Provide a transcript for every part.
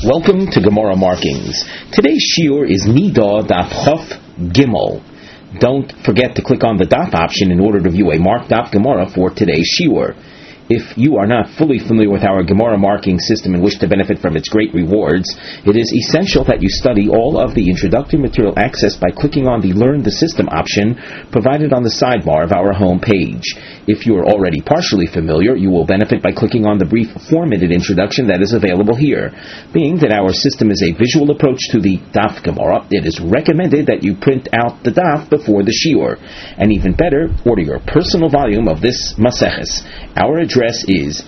Welcome to Gemara Markings. Today's shiur is Nida Daf Chof Gimel. Don't forget to click on the Daf option in order to view a marked Daf Gemara for today's shiur. If you are not fully familiar with our Gemara marking system and wish to benefit from its great rewards, it is essential that you study all of the introductory material accessed by clicking on the Learn the System option provided on the sidebar of our home page. If you are already partially familiar, you will benefit by clicking on the brief formatted introduction that is available here. Being that our system is a visual approach to the Daf Gemara, it is recommended that you print out the Daf before the shiur. And even better, order your personal volume of this Maseches. Our address is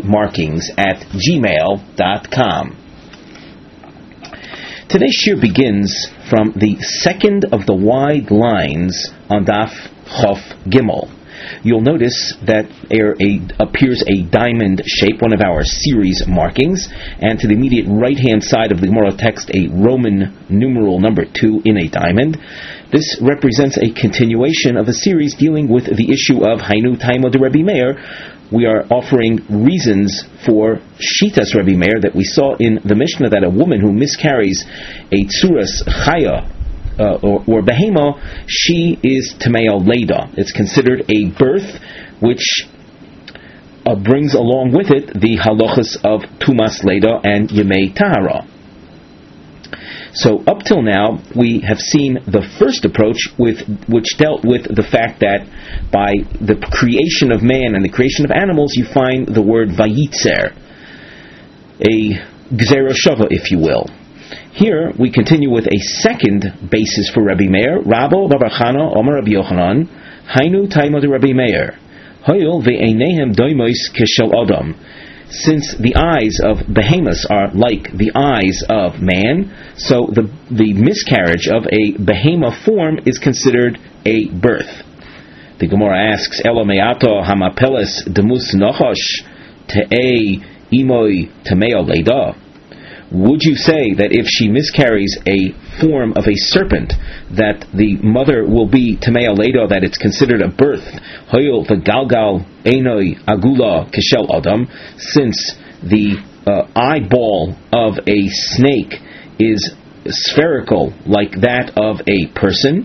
gmarkings@gmail.com. Today's shiur begins from the second of the wide lines on Daf Chof Gimel. You'll notice that there appears a diamond shape, one of our series markings, and to the immediate right-hand side of the Gemara text, a Roman numeral number 2 in a diamond. This represents a continuation of a series dealing with the issue of Hainu Taima de Rebbe Meir. We are offering reasons for Shitas Rebbe Meir that we saw in the Mishnah, that a woman who miscarries a Tzuras Chaya, or Behema, she is Tameo Leda. It's considered a birth which brings along with it the halachas of Tumas Leda and Yemei Tahara. So up till now, we have seen the first approach which dealt with the fact that by the creation of man and the creation of animals, you find the word Vayitzer, a Gzera Shava, if you will. Here we continue with a second basis for Rebbe Meir. Rabbo Babachana Omer Rabbi Yochanan Hainu Taima de Rebbe Meir Hoyol ve'einehem doimos keshel Adam. Since the eyes of behemoths are like the eyes of man, so the miscarriage of a behemoth form is considered a birth. The Gemara asks, Elo me'ato hamapeles demus nochosh te'ei imoi tameo leda. Would you say that if she miscarries a form of a serpent, that the mother will be Tamea Leda, that it's considered a birth? Hoyol the galgal enoi agula keshel adam, since the eyeball of a snake is spherical like that of a person.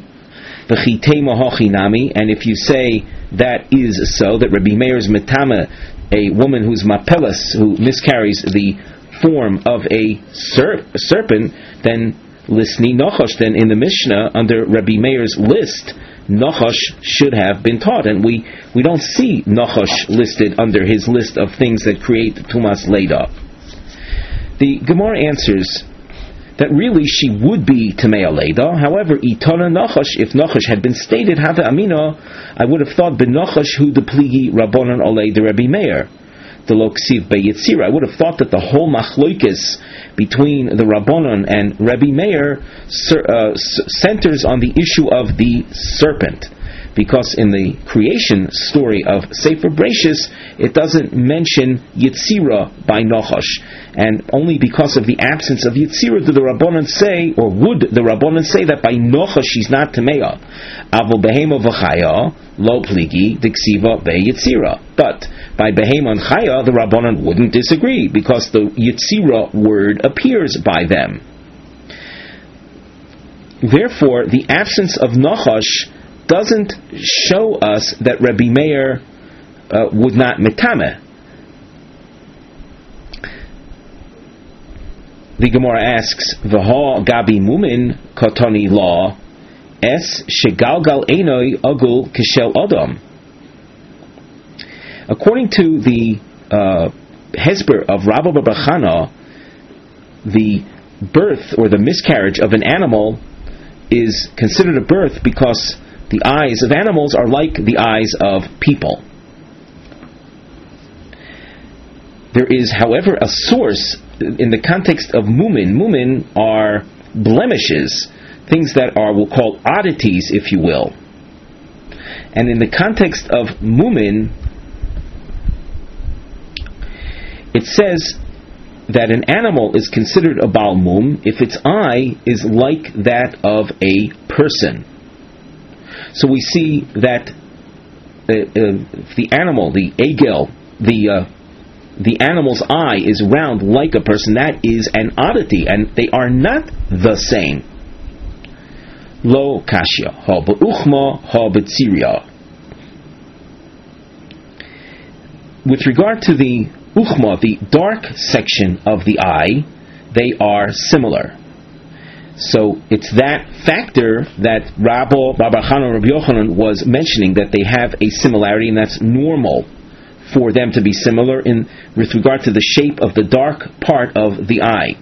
And if you say that is so, that Rebbe Meir's metame, a woman who's mapelas, who miscarries the form of a serpent, then lisni nochosh, then in the Mishnah under Rabbi Meir's list, nochosh should have been taught, and we don't see nochosh listed under his list of things that create tumas leda. The Gemara answers that really she would be tamea leda. However, itana nochosh, if nochosh had been stated hava amina, I would have thought benochosh hu de pligi rabbanon olei de Rabbi Meir. I would have thought that the whole machloikis between the Rabbanon and Rebbe Meir centers on the issue of the serpent, because in the creation story of Sefer Breshis, it doesn't mention Yetzira by Nochosh, and only because of the absence of Yetzira do the Rabbanon say, or would the Rabbanon say, that by Nochosh she's not Tamea. Avol behema v'chaya lo pligi diksiva be Yetzira. But by Behema and Chaya, the Rabbanon wouldn't disagree, because the Yetzira word appears by them. Therefore, the absence of Nachash doesn't show us that Rebbe Meir would not metame. The Gemara asks, V'ha gabi mumin katani law es shegalgal enoi agul kishel adam. According to the Hesber of Rabba Babachana, the birth or the miscarriage of an animal is considered a birth because the eyes of animals are like the eyes of people. There is, however, a source in the context of mumin. Mumin are blemishes, things that are, we'll call oddities, if you will. And in the context of mumin, it says that an animal is considered a Baal Mum if its eye is like that of a person. So we see that the animal, the egel, the the animal's eye is round like a person, that is an oddity, and they are not the same. Lo kashya, ha b'uchma, ha b'tziria. With regard to the uchma, the dark section of the eye, they are similar. So it's that factor that Rabbi Chanan Rabbi Yochanan was mentioning, that they have a similarity, and that's normal for them to be similar with regard to the shape of the dark part of the eye.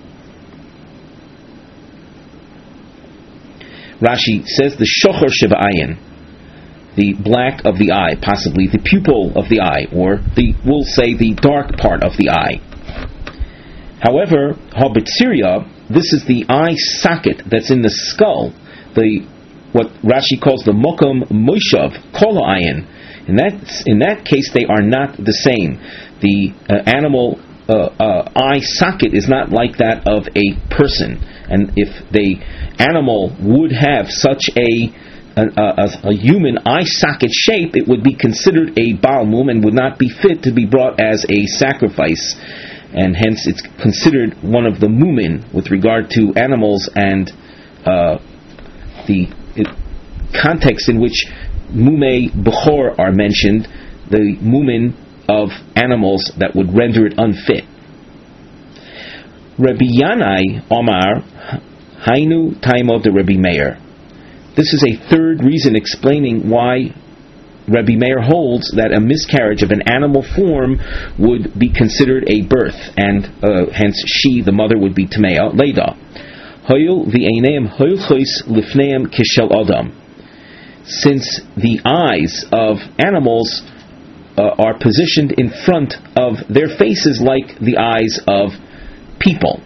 Rashi says the shocher sheba'ayin, the black of the eye, possibly the pupil of the eye, or we'll say the dark part of the eye. However, habitziria, this is the eye socket that's in the skull, what Rashi calls the mokum moshav kol ayin. In that case, they are not the same. The animal eye socket is not like that of a person, and if the animal would have such a human eye socket shape, it would be considered a Baal Mum and would not be fit to be brought as a sacrifice, and hence it's considered one of the Mumin with regard to animals, and the context in which Mumei Bechor are mentioned, the Mumin of animals that would render it unfit. Rabbi Yanai Omar Hainu Taimo de Rabbi Meir. This is a third reason explaining why Rabbi Meir holds that a miscarriage of an animal form would be considered a birth, and hence she, the mother, would be Tamea Leda. Hoyul v'eineim hoylchois lifneim kishel adam. Since the eyes of animals are positioned in front of their faces like the eyes of people,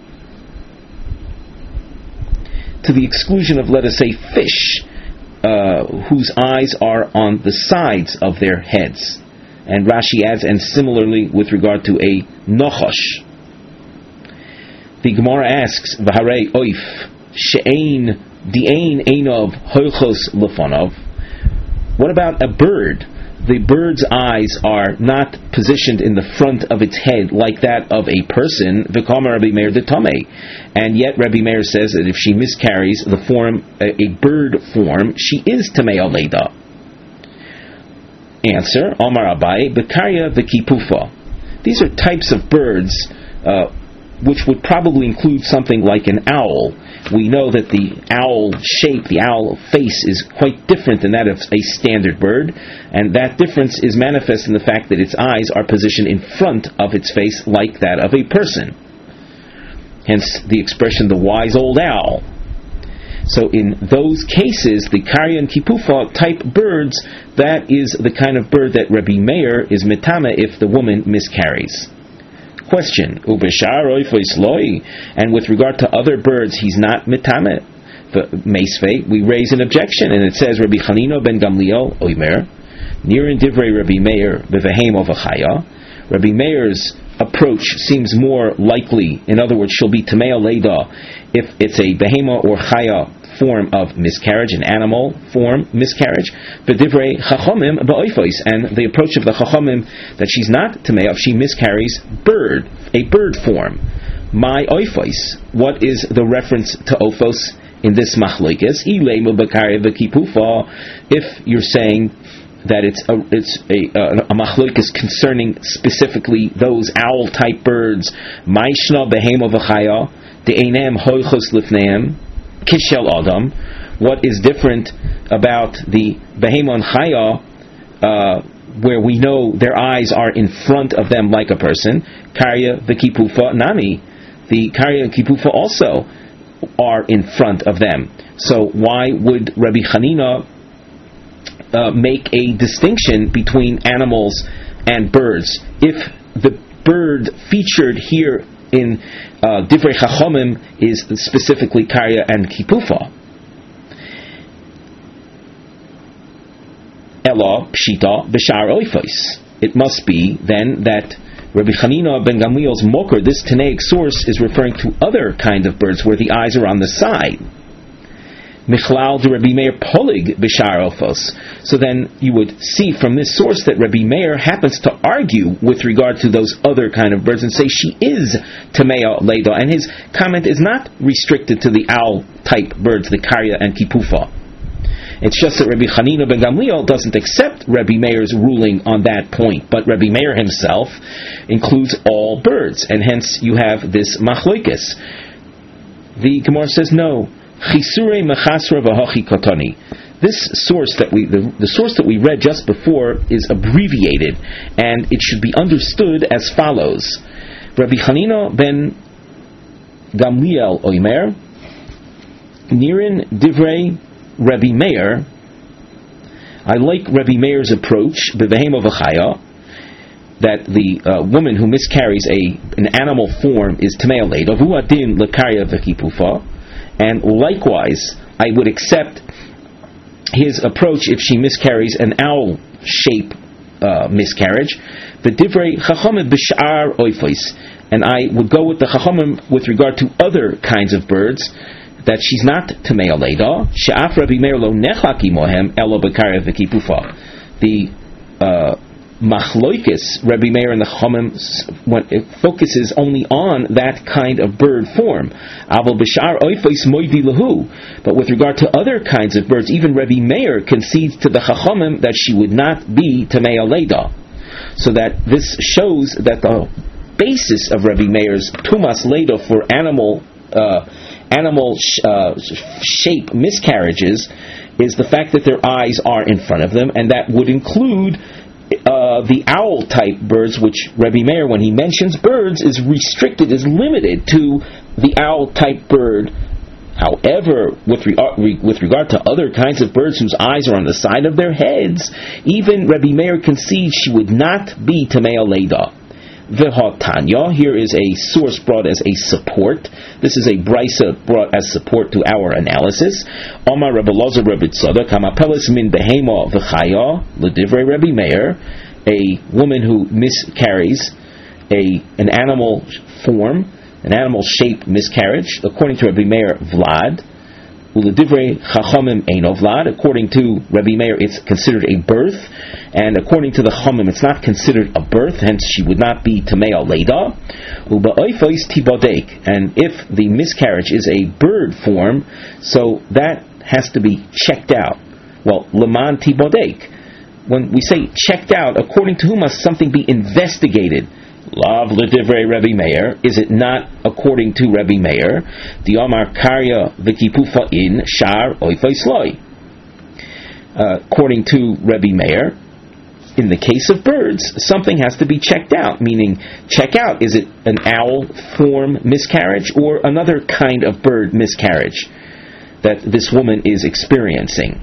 to the exclusion of, let us say, fish, whose eyes are on the sides of their heads. And Rashi adds, and similarly with regard to a nochosh. The Gemara asks, V'harei oif she'ein di'ein einov hoilchos lefonov. What about a bird? The bird's eyes are not positioned in the front of its head like that of a person. V'kamar Rabbi Meir de Tamei. And yet Rabbi Meir says that if she miscarries the form, a bird form, she is Tamei Leda. Answer, Omar Abai, Bekarya v'kipufa. These are types of birds which would probably include something like an owl. We know that the owl shape, the owl face, is quite different than that of a standard bird, and that difference is manifest in the fact that its eyes are positioned in front of its face like that of a person. Hence the expression, the wise old owl. So in those cases, the Karya and Kipufa type birds, that is the kind of bird that Rabbi Meir is metame if the woman miscarries. Question, and with regard to other birds, he's not metame. We raise an objection, and it says, Rabbi Chanina ben Gamliel Oimer, near in Divrei Rabbi Meir bevehem of achaya. Rabbi Meir's approach seems more likely. In other words, she'll be tamei leda if it's a behema or chaya form of miscarriage, an animal form miscarriage. But divrei chachamim ba'oifos, and the approach of the chachamim that she's not tamei if she miscarries a bird form. My oifos. What is the reference to ophos in this machlokes? If you're saying that it's a machlokes concerning specifically those owl type birds, Maishna behema v'chaya de'enem hoichos lifneim kishel adam. What is different about the behema and chaya, where we know their eyes are in front of them like a person? Karya v'kipufa nami. The karya and kipufa also are in front of them. So why would Rabbi Chanina make a distinction between animals and birds if the bird featured here in Divrei Chachamim is specifically Karya and Kipufa? Ela Pshita B'Shar Oifos. It must be then that Rabbi Chanina ben Gamliel's Moker, this Tanaic source, is referring to other kind of birds where the eyes are on the side. Michlal de Rabbi Meir polig b'shar ofos. So then you would see from this source that Rabbi Meir happens to argue with regard to those other kind of birds and say she is tamea leida, and his comment is not restricted to the owl type birds, the karya and kipufa. It's just that Rabbi Chanina ben Gamliel doesn't accept Rabbi Meir's ruling on that point, but Rabbi Meir himself includes all birds, and hence you have this machlokes. The Gemara says no. Chisure mechasra v'hachi katani. This source that the source that we read just before is abbreviated, and it should be understood as follows: Rabbi Chanina ben Gamliel oimer nirin divrei Rabbi Meir. I like Rabbi Meir's approach b'vehema v'chaya, that the woman who miscarries an animal form is tamei leida v'hu adin lekarya v'kipufa. And likewise, I would accept his approach if she miscarries an owl-shaped miscarriage. The divrei chachamim b'shar oifos, and I would go with the chachamim with regard to other kinds of birds, that she's not tamei leida. She'af Rabbi Meir lo nechlaki mohem elo b'karya v'kipufa. The machlokes, Rabbi Meir and the Chachamim, it focuses only on that kind of bird form. Aval b'shar oifos moidi lahu. But with regard to other kinds of birds, even Rabbi Meir concedes to the Chachamim that she would not be tamei leida. So that this shows that the basis of Rabbi Meir's tumas leida for animal shape miscarriages is the fact that their eyes are in front of them, and that would include the owl type birds, which Rabbi Meir, when he mentions birds, is restricted, is limited to the owl type bird. However, with regard to other kinds of birds whose eyes are on the side of their heads, even Rabbi Meir concedes she would not be tamei leida. V'hatanya, here is a source brought as a support. This is a brisa brought as support to our analysis. Omar Rabbi Elazar Rabbi Tzadok hamapeles min behema v'chaya l'divrei Rabbi Meir, a woman who miscarries an animal form, an animal-shaped miscarriage, according to Rabbi Meir Vlad. L'divrei chachamim eino Vlad. According to Rabbi Meir, it's considered a birth, and according to the Chachamim, it's not considered a birth. Hence, she would not be tamei leida. U'ba'oifos tibodek. And if the miscarriage is a bird form, so that has to be checked out. Well, leman tibodek. When we say checked out, according to whom must something be investigated? Lav l'divrei Rabbi Meir. Is it not according to Rabbi Meir? The Omar karya v'kipufa in shar oifos loy. According to Rabbi Meir, in the case of birds, something has to be checked out. Meaning, check out, is it an owl form miscarriage or another kind of bird miscarriage that this woman is experiencing?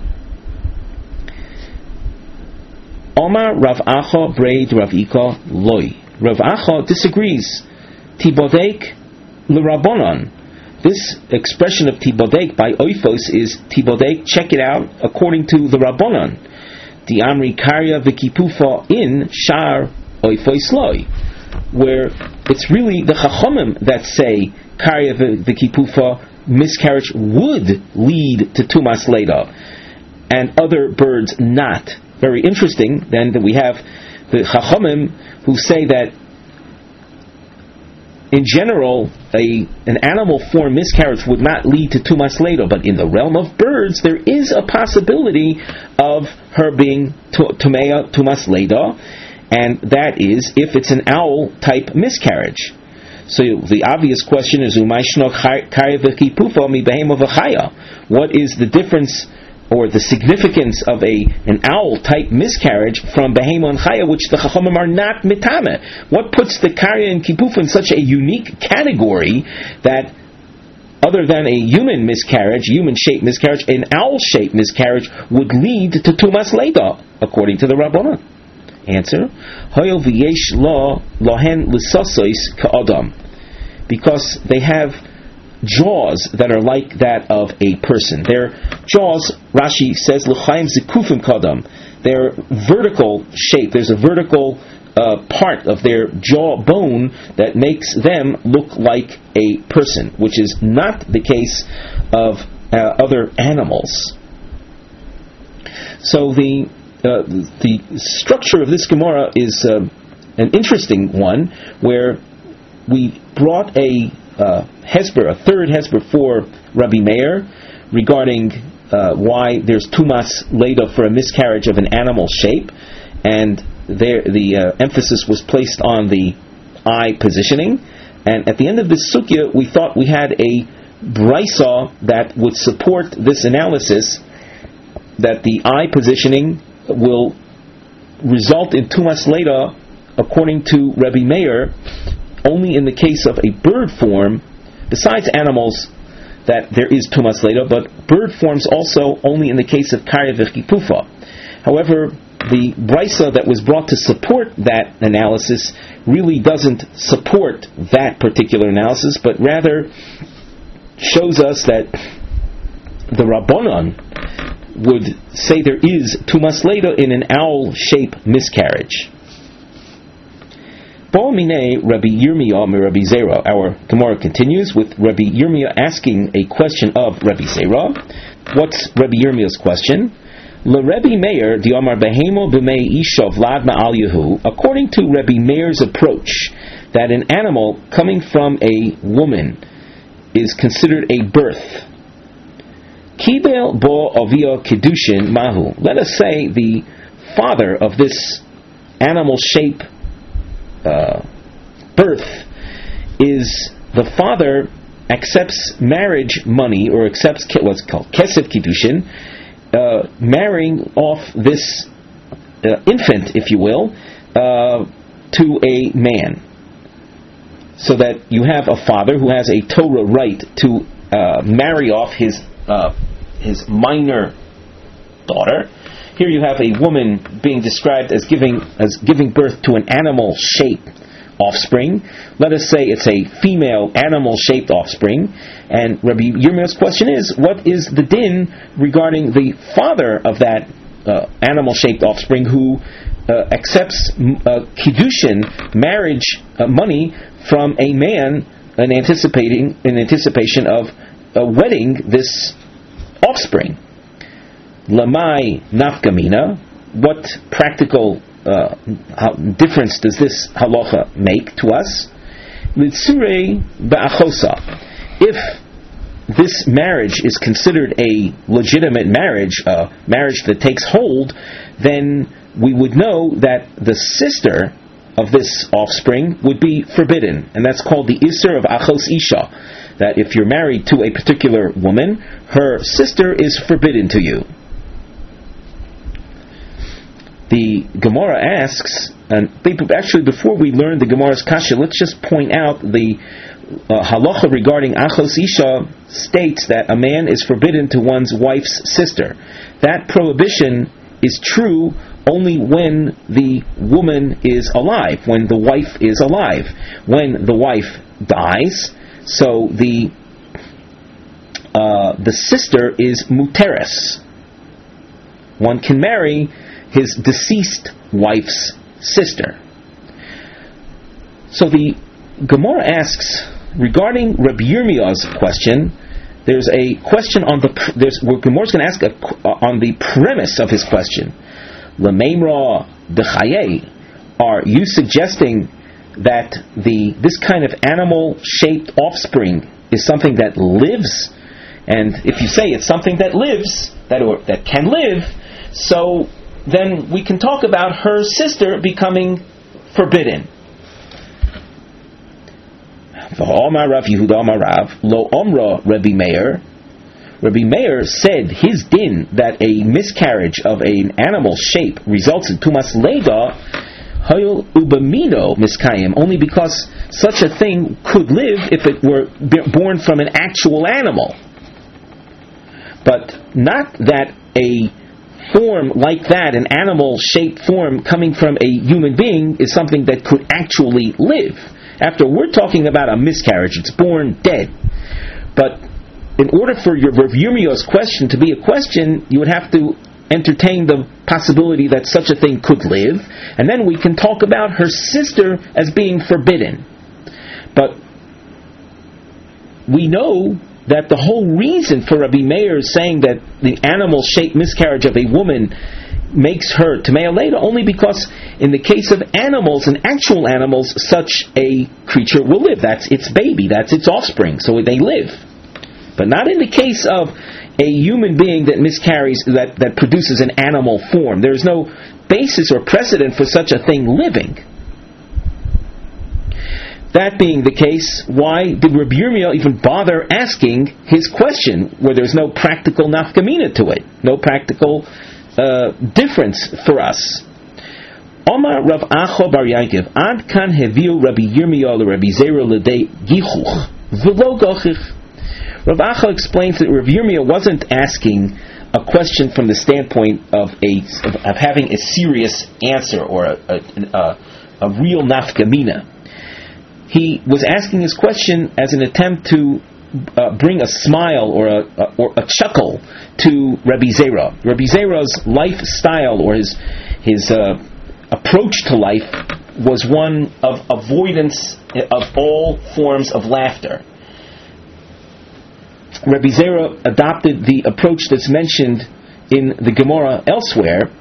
Omar Rav Acha Breid Rav Ika Loi. Rav Acha disagrees. Tibodek l'Rabbanan. This expression of tibodek by oifos is tibodek, check it out, according to the Rabbanan. The Amri Karya v'kipufa in shar oifos loi, where it's really the Chachamim that say Karya v'kipufa miscarriage would lead to tumas leida, and other birds not. Very interesting then that we have the Chachamim who say that in general, an animal form miscarriage would not lead to tumas leida, but in the realm of birds, there is a possibility of her being tumas leida, and that is if it's an owl type miscarriage. So the obvious question is, what is the difference or the significance of an owl-type miscarriage from behema and chaya, which the chachamim are not mitame? What puts the karya and kipufa in such a unique category that, other than a human-shaped miscarriage, an owl-shaped miscarriage would lead to tumas leida, according to the Rabbanan? Answer: Hoyel v'yesh lo lohen l'sasois ka'adam, because they have jaws that are like that of a person. Their jaws, Rashi says, l'chaim zikufim kadam. They're vertical shape. There's a vertical part of their jaw bone that makes them look like a person, which is not the case of other animals. So the structure of this Gemara is an interesting one, where we brought a third hesber for Rabbi Meir regarding why there's tumas leda for a miscarriage of an animal shape, and the emphasis was placed on the eye positioning. And at the end of this sugya, we thought we had a brisa that would support this analysis, that the eye positioning will result in tumas leda, according to Rabbi Meir, only in the case of a bird form, besides animals that there is tumas leda, but bird forms also only in the case of karya v'chipufa. However, the brisa that was brought to support that analysis really doesn't support that particular analysis, but rather shows us that the Rabbanon would say there is tumas leda in an owl-shaped miscarriage. Ba'al minei Rabbi Yirmiyah mi Rabbi Zera. Our Gemara continues with Rabbi Yirmiyah asking a question of Rabbi Zera. What's Rabbi Yirmiyah's question? L'Rebbi Meir di'amar behemo b'mei isha vlad ma'al yehu. According to Rabbi Meir's approach, that an animal coming from a woman is considered a birth. Kibel bo avia kedushin mahu. Let us say the father of this animal-shaped birth is the father accepts marriage money, or accepts what's called kesef kiddushin, marrying off this infant, if you will, to a man, so that you have a father who has a Torah right to marry off his minor daughter. Here you have a woman being described as giving birth to an animal-shaped offspring. Let us say it's a female animal-shaped offspring. And Rabbi Yirmiyah's question is, what is the din regarding the father of that animal-shaped offspring who accepts kiddushin, marriage money, from a man in anticipation of wedding this offspring? Lamai nafkamina. What practical difference does this halacha make to us? Litzurei ba'achosa. If this marriage is considered a legitimate marriage, a marriage that takes hold, then we would know that the sister of this offspring would be forbidden, and that's called the Isser of Achos Isha, that if you're married to a particular woman, her sister is forbidden to you. The Gemara asks, and actually before we learn the Gemara's kasha, let's just point out the halacha regarding Achos Isha states that a man is forbidden to one's wife's sister. That prohibition is true only when the woman is alive, when the wife is alive. When the wife dies, so the sister is muteres. One can marry his deceased wife's sister. So the Gemara asks, regarding Rabbi Yirmiyah's question, there's a question on Gemara's going to ask on the premise of his question. L'meimra dechaye, are you suggesting that this kind of animal-shaped offspring is something that lives? And if you say it's something that lives, that can live, so then we can talk about her sister becoming forbidden. V'ha'amar Rav Yehuda Amar Rav lo omra Rabbi Meir. Rabbi Meir said his din that a miscarriage of an animal shape results in tumas leda hayul ubamino miskayim, only because such a thing could live if it were born from an actual animal, but not that a form like that, an animal-shaped form coming from a human being, is something that could actually live. After we're talking about a miscarriage, it's born dead. But in order for your Rav Yirmiyah's question to be a question, you would have to entertain the possibility that such a thing could live, and then we can talk about her sister as being forbidden. But we know that the whole reason for Rabbi Meir saying that the animal-shaped miscarriage of a woman makes her Tamei Leda only because in the case of animals and actual animals, such a creature will live. That's its baby, that's its offspring, so they live. But not in the case of a human being that miscarries, that produces an animal form. There is no basis or precedent for such a thing living. That being the case, why did Rabbi Yirmiyah even bother asking his question, where there's no practical nafkamina to it, no practical difference for us? Omar Rav Acho Bar Yankiv, Ad kan heviu Rabbi Yirmiyah le Rabbi Zera l'dei gichuch v'lo gochich. Rav Acho explains that Rabbi Yirmiyah wasn't asking a question from the standpoint of having a serious answer or a real nafkamina. He was asking his question as an attempt to bring a smile or a chuckle to Rabbi Zera. Rabbi Zera's lifestyle or his approach to life was one of avoidance of all forms of laughter. Rabbi Zera adopted the approach that's mentioned in the Gemara elsewhere,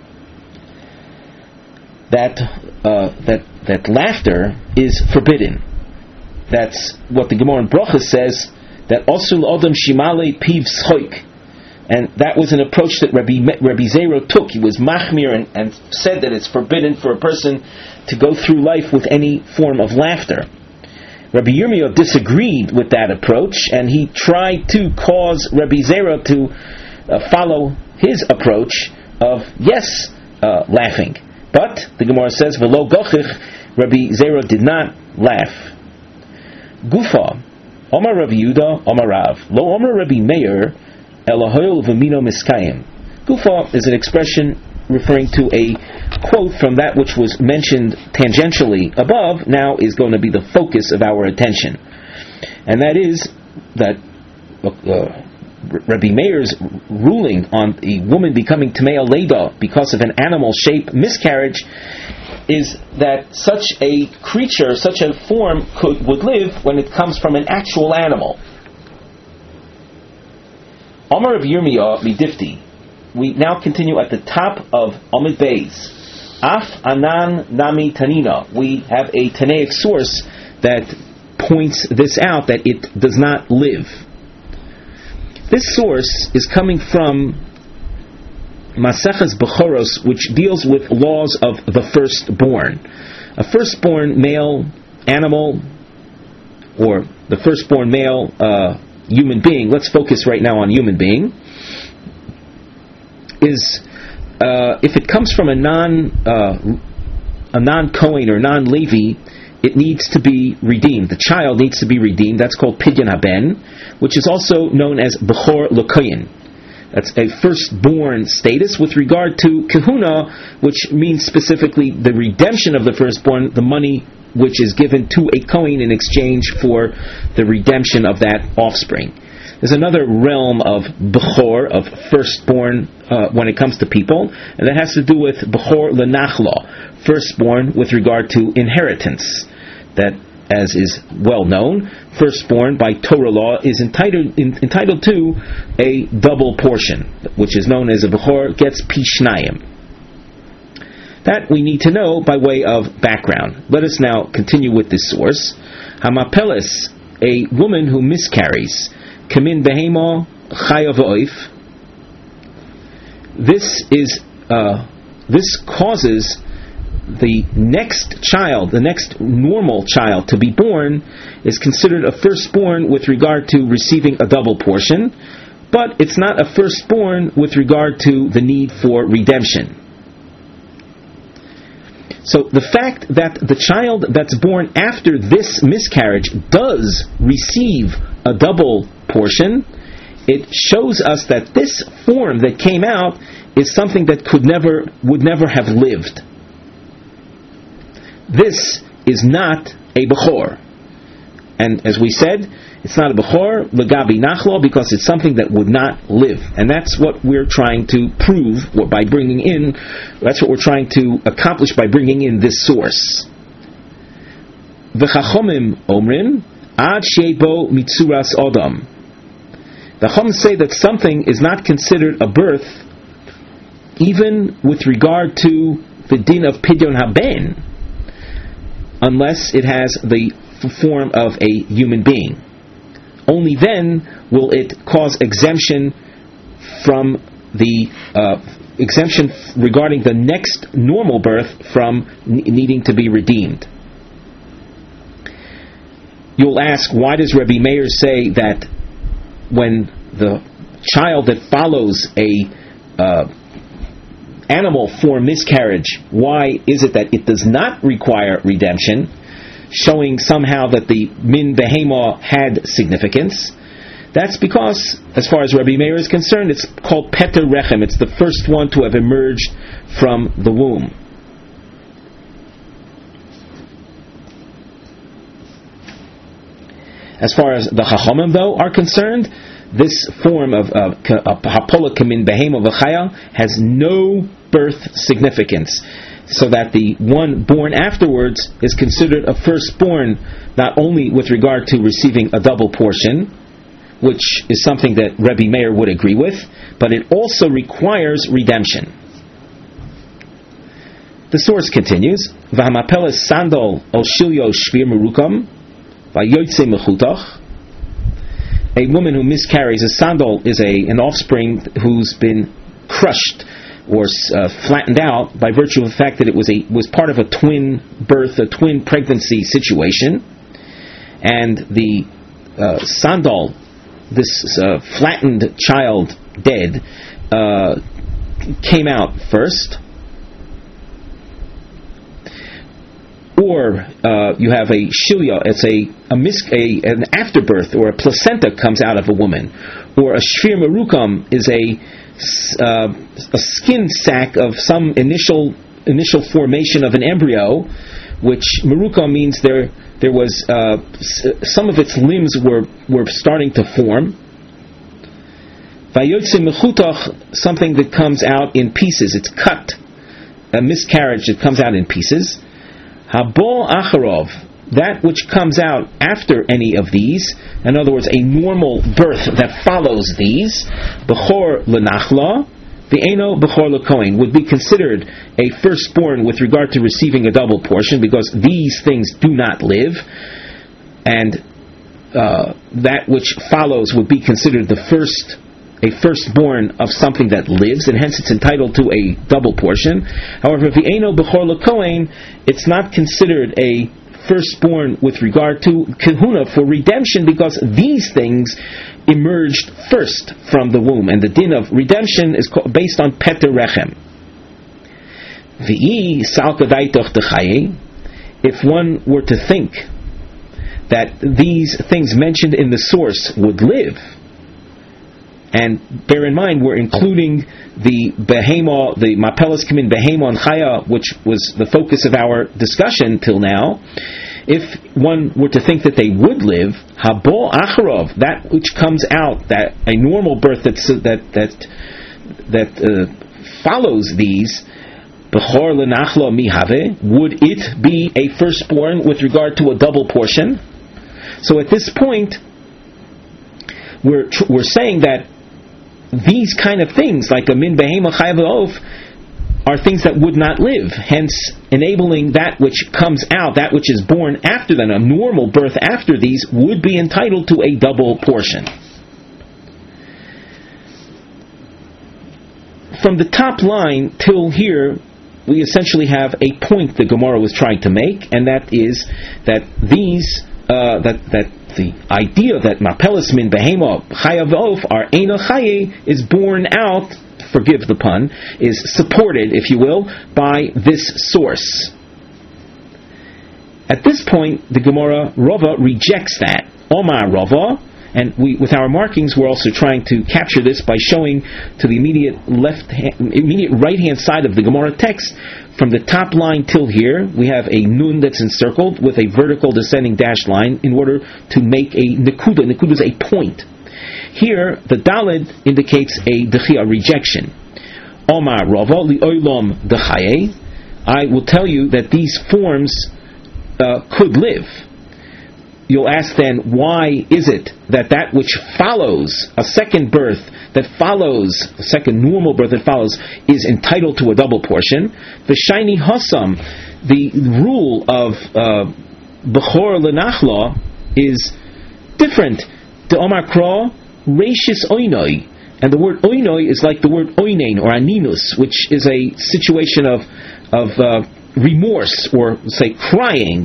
that laughter is forbidden. That's what the Gemara in Brachos says, that Osul Odom Shimale Piv Schoik. And that was an approach that Rabbi Zera took. He was machmir and said that it's forbidden for a person to go through life with any form of laughter. Rabbi Yirmiyah disagreed with that approach, and he tried to cause Rabbi Zera to follow his approach of, laughing. But, the Gemara says, V'lo gochich, Rabbi Zera did not laugh. Gufa, Omar Rabbi Yehuda, Omar Rav, Lo Omar Rabbi Meir, Elohoil v'mino miskayim. Gufa is an expression referring to a quote from that which was mentioned tangentially above, now is going to be the focus of our attention. And that is that Rabbi Meir's ruling on a woman becoming Tamei Leda because of an animal-shaped miscarriage is that such a creature, such a form would live when it comes from an actual animal. Omar of Yirmiyah midifti. We now continue at the top of Amid Beis. Af Anan Nami Tanina. We have a Tanaic source that points this out, that it does not live. This source is coming from Maseches Bechoros, which deals with laws of the firstborn. A firstborn male animal, or the firstborn male human being, let's focus right now on human being, is if it comes from a non-Kohen or non-Levi, it needs to be redeemed. The child needs to be redeemed. That's called Pidyon Haben, which is also known as Bechor L'Kohen. That's a firstborn status with regard to Kahuna, which means specifically the redemption of the firstborn, the money which is given to a Kohen in exchange for the redemption of that offspring. There's another realm of Bechor, of firstborn, when it comes to people, and that has to do with Bechor L'Nachla, firstborn with regard to inheritance. That, as is well known, firstborn by Torah law is entitled to a double portion, which is known as a Bechor gets Pishnayim. That we need to know by way of background. Let us now continue with this source. Hamapeles, a woman who miscarries, Kamin Behemo Chayav Oif. This causes the next child, the next normal child to be born, is considered a firstborn with regard to receiving a double portion, but it's not a firstborn with regard to the need for redemption. So the fact that the child that's born after this miscarriage does receive a double portion, it shows us that this form that came out is something that would never have lived. This is not a Bechor. And as we said, it's not a Bechor, Lagabi Nachlo, because it's something that would not live. And that's what we're trying to prove by bringing in, that's what we're trying to accomplish by bringing in this source. V'chachomim omrim, ad shebo mitzuras odam. The Chum say that something is not considered a birth even with regard to the din of Pidyon Haben, unless it has the form of a human being. Only then will it cause exemption from the exemption regarding the next normal birth from needing to be redeemed. You'll ask, why does Rabbi Meir say that when the child that follows a animal for miscarriage, why is it that it does not require redemption, showing somehow that the min behema had significance? That's because, as far as Rabbi Meir is concerned, it's called Peter Rechem. It's the first one to have emerged from the womb. As far as the Chachamim, though, are concerned, this form of Hapola Kamin Behema V'Chaya has no birth significance, so that the one born afterwards is considered a firstborn, not only with regard to receiving a double portion, which is something that Rabbi Meir would agree with, but it also requires redemption. The source continues, V'hamapeles sandal o shilyo shvir merukam v'yoytze mechutach. A woman who miscarries, a sandal is an offspring who's been crushed or flattened out by virtue of the fact that it was part of a twin birth, a twin pregnancy situation, and the sandal, this flattened child, dead, came out first. Or you have a shilya, it's an afterbirth, or a placenta comes out of a woman. Or a shvir merukam is a skin sac of some initial formation of an embryo, which merukam means there was some of its limbs were starting to form. Vayotze mechutach, something that comes out in pieces, it's cut, a miscarriage that comes out in pieces. Habo acharov, that which comes out after any of these, in other words, a normal birth that follows these, bechor lenachla, v'eno bechor lekohen, would be considered a firstborn with regard to receiving a double portion, because these things do not live, and that which follows would be considered a firstborn of something that lives, and hence it's entitled to a double portion. However, v'eno bechor lekohen, it's not considered a firstborn with regard to kahuna for redemption, because these things emerged first from the womb, and the din of redemption is based on Peter Rechem. V'i salka daitoch dechaye, if one were to think that these things mentioned in the source would live, and bear in mind, we're including the behema, the mapelas kamin behema and chaya, which was the focus of our discussion till now. If one were to think that they would live, habo acharov, that which comes out, that a normal birth that follows these, bechor lenachlo mihave, would it be a firstborn with regard to a double portion? So at this point, we're saying that these kind of things, like a min behema chayav of, are things that would not live, hence enabling that which comes out, that which is born after them, a normal birth after these, would be entitled to a double portion. From the top line till here, we essentially have a point the Gemara was trying to make, and that is that these that the idea that mapelas min behema chayav of are eina chaye is borne out, forgive the pun, is supported, if you will, by this source. At this point, the Gemara Rava rejects that. Omar Rava, and we, with our markings, we're also trying to capture this by showing to the immediate right-hand side of the Gemara text, from the top line till here, we have a nun that's encircled with a vertical descending dashed line in order to make a nekuda. Nekuda is a point. Here, the Daled indicates a dechia, rejection. Omar Rava li'olam dechaye, I will tell you that these forms could live. you'll ask then, why is it that which follows a second birth, a second normal birth that follows, is entitled to a double portion? The shiny Hassam, the rule of Bechor Lenachla, is different. The Omar Kra, Reishis Oinoi. And the word Oinoi is like the word Oinein, or Aninus, which is a situation of remorse, or say crying.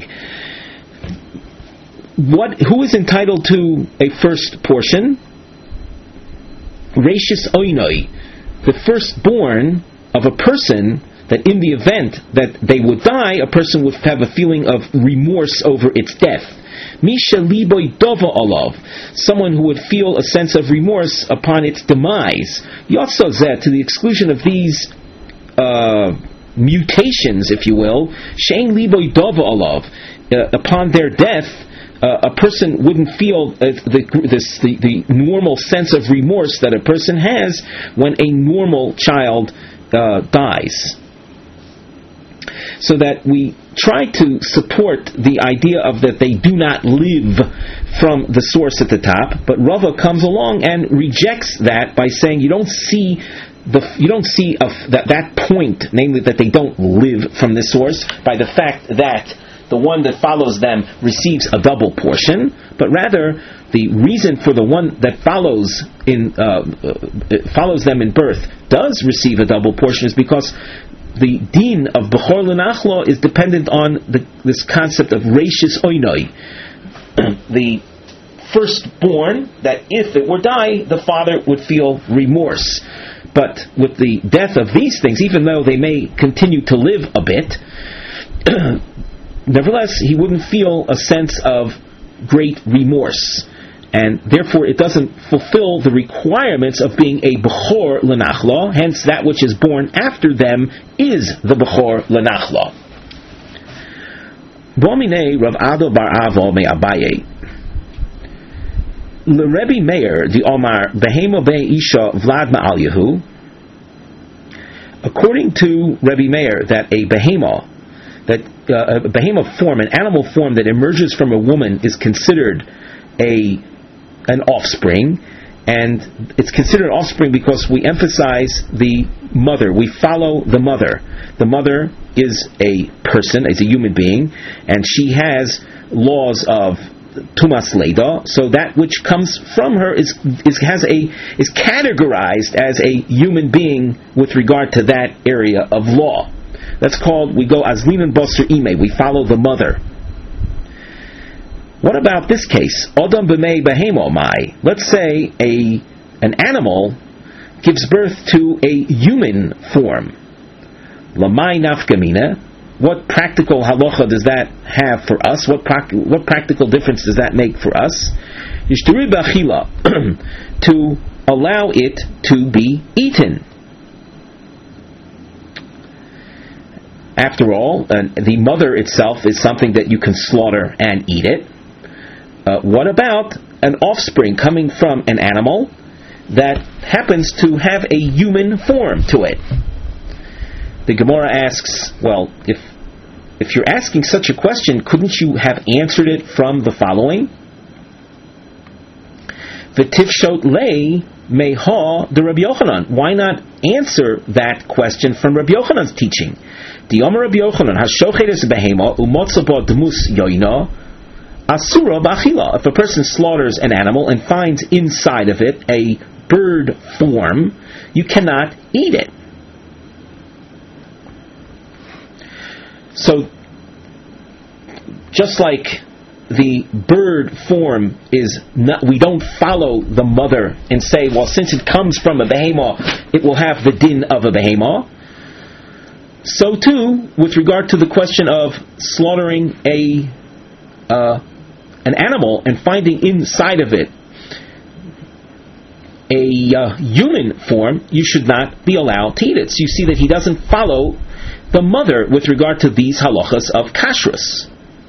Who is entitled to a first portion? Reishis Oinoi, the firstborn of a person, that in the event that they would die, a person would have a feeling of remorse over its death. Misha liboy dova olav, someone who would feel a sense of remorse upon its demise. Yotzazet, to the exclusion of these mutations, if you will, shein liboy dova olav, upon their death, a person wouldn't feel the normal sense of remorse that a person has when a normal child dies. So that we try to support the idea of that they do not live from the source at the top, but Rava comes along and rejects that by saying you don't see that point, namely that they don't live from the source, by the fact that the one that follows them receives a double portion, but rather the reason for the one that follows them in birth does receive a double portion is because the deen of Bechor Lenachla is dependent on this concept of Reishis Oinoi, the firstborn, that if it were die, the father would feel remorse. But with the death of these things, even though they may continue to live a bit, nevertheless, he wouldn't feel a sense of great remorse. And therefore, it doesn't fulfill the requirements of being a Bechor Lenachla. Hence, that which is born after them is the Bechor Lenachla. Bomine Rav Ado bar Avo me Abaye. LeRebbi Meir the Omar Behemo be Isha Vlad Ma'al Yehu. According to Rebbe Meir, that a behemo, form, an animal form that emerges from a woman, is considered an offspring, and it's considered offspring because we emphasize the mother. We follow the mother. The mother is a person, is a human being, and she has laws of tumas leda. So that which comes from her is categorized as a human being with regard to that area of law. That's called, we go azlinan basar ime. We follow the mother. What about this case? Odam b'mei behemo mai. Let's say an animal gives birth to a human form. Lamai nafkamina. What practical halacha does that have for us? What practical difference does that make for us? Yishturi b'achila, to allow it to be eaten. After all, the mother itself is something that you can slaughter and eat it. What about an offspring coming from an animal that happens to have a human form to it? The Gemara asks, well, if you're asking such a question, couldn't you have answered it from the following? V'tifshot lei meha de Rabbi Yochanan. Why not answer that question from Rabbi Yochanan's teaching? The Omer Rabbi Yochanan hashocheres behema umotzabo dmus yoina asura b'achila. If a person slaughters an animal and finds inside of it a bird form, you cannot eat it. So, just like the bird form is not, we don't follow the mother and say, well, since it comes from a behemah, it will have the din of a behemah. So too, with regard to the question of slaughtering an animal and finding inside of it a human form, you should not be allowed to eat it. So you see that he doesn't follow the mother with regard to these halachas of kashrus.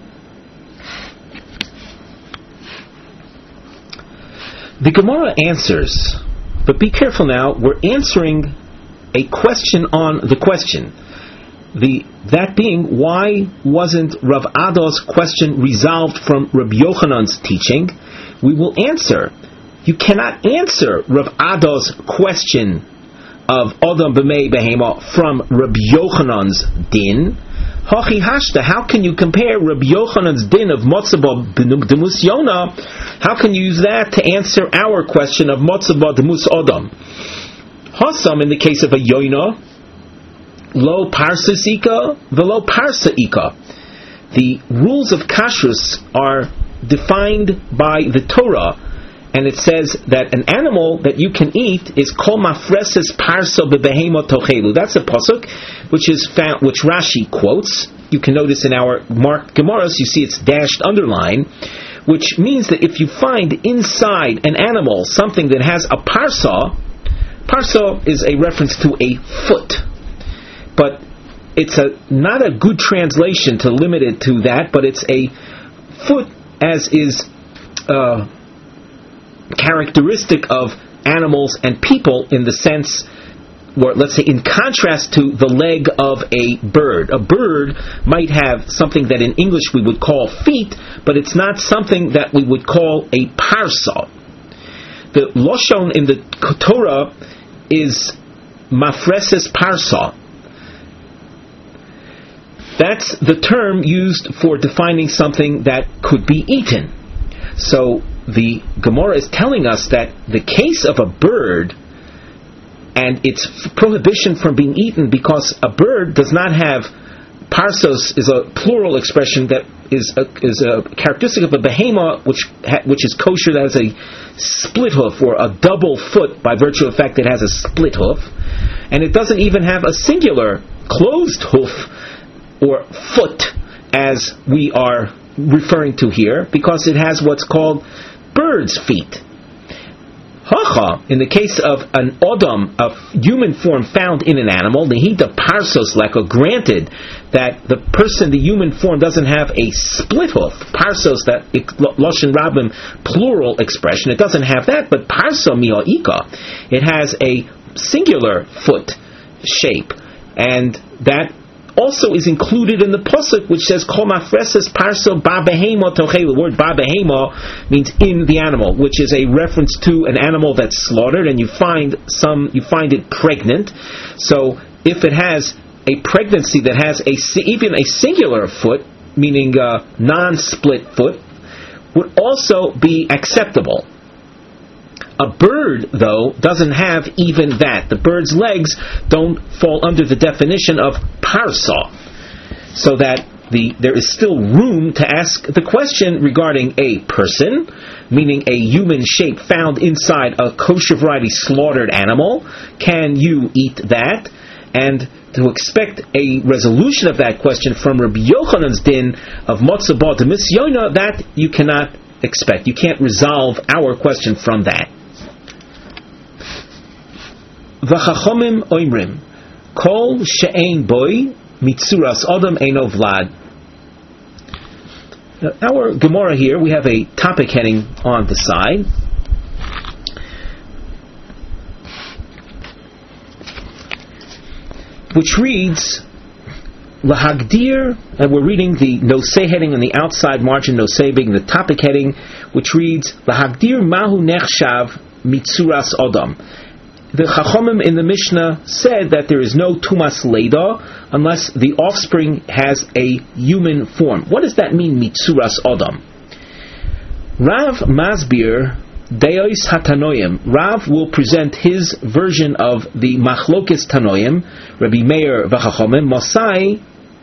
The Gemara answers, but be careful now, we're answering a question on the question. that being, why wasn't Rav Ado's question resolved from Rabbi Yochanan's teaching? We will answer. You cannot answer Rav Ado's question of Odom B'mei Behema from Rabbi Yochanan's din. Hachi hashta, how can you compare Rabbi Yochanan's din of Motzabah Demus Yona? How can you use that to answer our question of Motzabah Demus Odom? Hasam, in the case of a Yoina, Lo Parsa Ika, Velo Parsa Ika. The rules of kashrus are defined by the Torah, and it says that an animal that you can eat is kol mafreses parso bebehema tochelu. That's a pasuk which is found, which Rashi quotes. You can notice in our marked Gemaras, you see it's dashed underline, which means that if you find inside an animal something that has a parsa is a reference to a foot, but it's not a good translation to limit it to that, but it's a foot as is characteristic of animals and people, in the sense, or let's say in contrast to the leg of a bird. A bird might have something that in English we would call feet, but it's not something that we would call a parsa. The Loshon in the Torah is mafreses parsa. That's the term used for defining something that could be eaten. So the Gemara is telling us that the case of a bird and its prohibition from being eaten, because a bird does not have, parsos is a plural expression that is a characteristic of a behema which is kosher, that has a split hoof or a double foot by virtue of the fact that it has a split hoof, and it doesn't even have a singular closed hoof or foot as we are referring to here, because it has what's called bird's feet. Hacha, in the case of an odom, a human form found in an animal, the hita parsos leko, granted that the person, the human form, doesn't have a split hoof. Parsos, that loshen rabim plural expression, it doesn't have that, but parso mioika, it has a singular foot shape, and that also is included in the pasuk which says kol mafreses parso ba behema tochelu. The word ba behema means in the animal, which is a reference to an animal that's slaughtered, and you find it pregnant. So if it has a pregnancy that has even a singular foot, meaning a non-split foot, would also be acceptable. A bird, though, doesn't have even that. The bird's legs don't fall under the definition of parsa, so that there is still room to ask the question regarding a person, meaning a human shape found inside a kosher variety slaughtered animal. Can you eat that? And to expect a resolution of that question from Rabbi Yochanan's din of Motzabah Demus Yona, that you cannot expect. You can't resolve our question from that. V'chachomim oimrim, kol she'ein boy mitzuras odom eino vlad. Our Gemara here, we have a topic heading on the side, which reads Lahagdir, and we're reading the Nosei heading on the outside margin, Nosei being the topic heading, which reads Lahagdir mahu nechshav mitzuras odom. The Chachomim in the Mishnah said that there is no Tumas Leda unless the offspring has a human form. What does that mean, Mitzuras Odom? Rav Masbir Deos Hatanoim. Rav will present his version of the Machlokes Tanoim, Rabbi Meir v'Chachomim, Mosai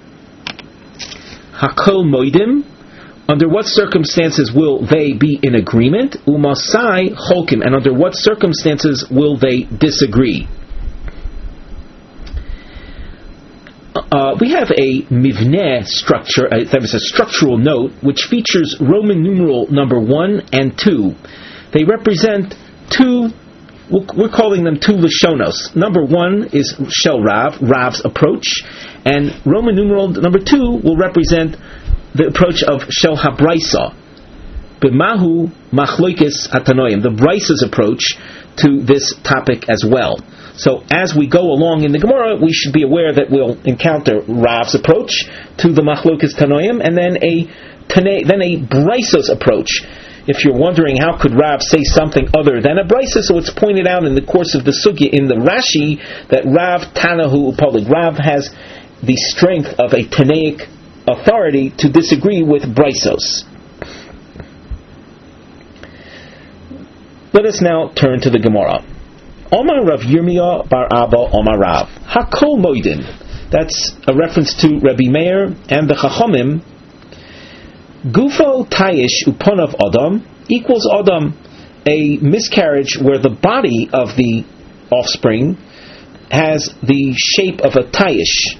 Hakol Moidim. Under what circumstances will they be in agreement? Umasai Cholkim. And under what circumstances will they disagree? We have a mivneh structure, there is a structural note, which features Roman numeral number 1 and 2. They represent two, we're calling them two Lashonos. Number 1 is Shel Rav, Rav's approach, and Roman numeral number 2 will represent the approach of Shel HaBraisa, B'mahu Machloikis Hatanoim, the Braisa's approach to this topic as well. So as we go along in the Gemara, we should be aware that we'll encounter Rav's approach to the Machlokes Tanoim, and then a Braisos approach. If you're wondering how could Rav say something other than a Braisos, so it's pointed out in the course of the Sugya in the Rashi that Rav Tanahu Upolig. Rav has the strength of a Tanaic authority to disagree with Braisos. Let us now turn to the Gemara. Omar Rav Yirmiyah bar Abba Omar Rav Hakol Moidin. That's a reference to Rabbi Meir and the Chachamim. Gufo Tayish Uponav Adam equals Adam, a miscarriage where the body of the offspring has the shape of a Tayish,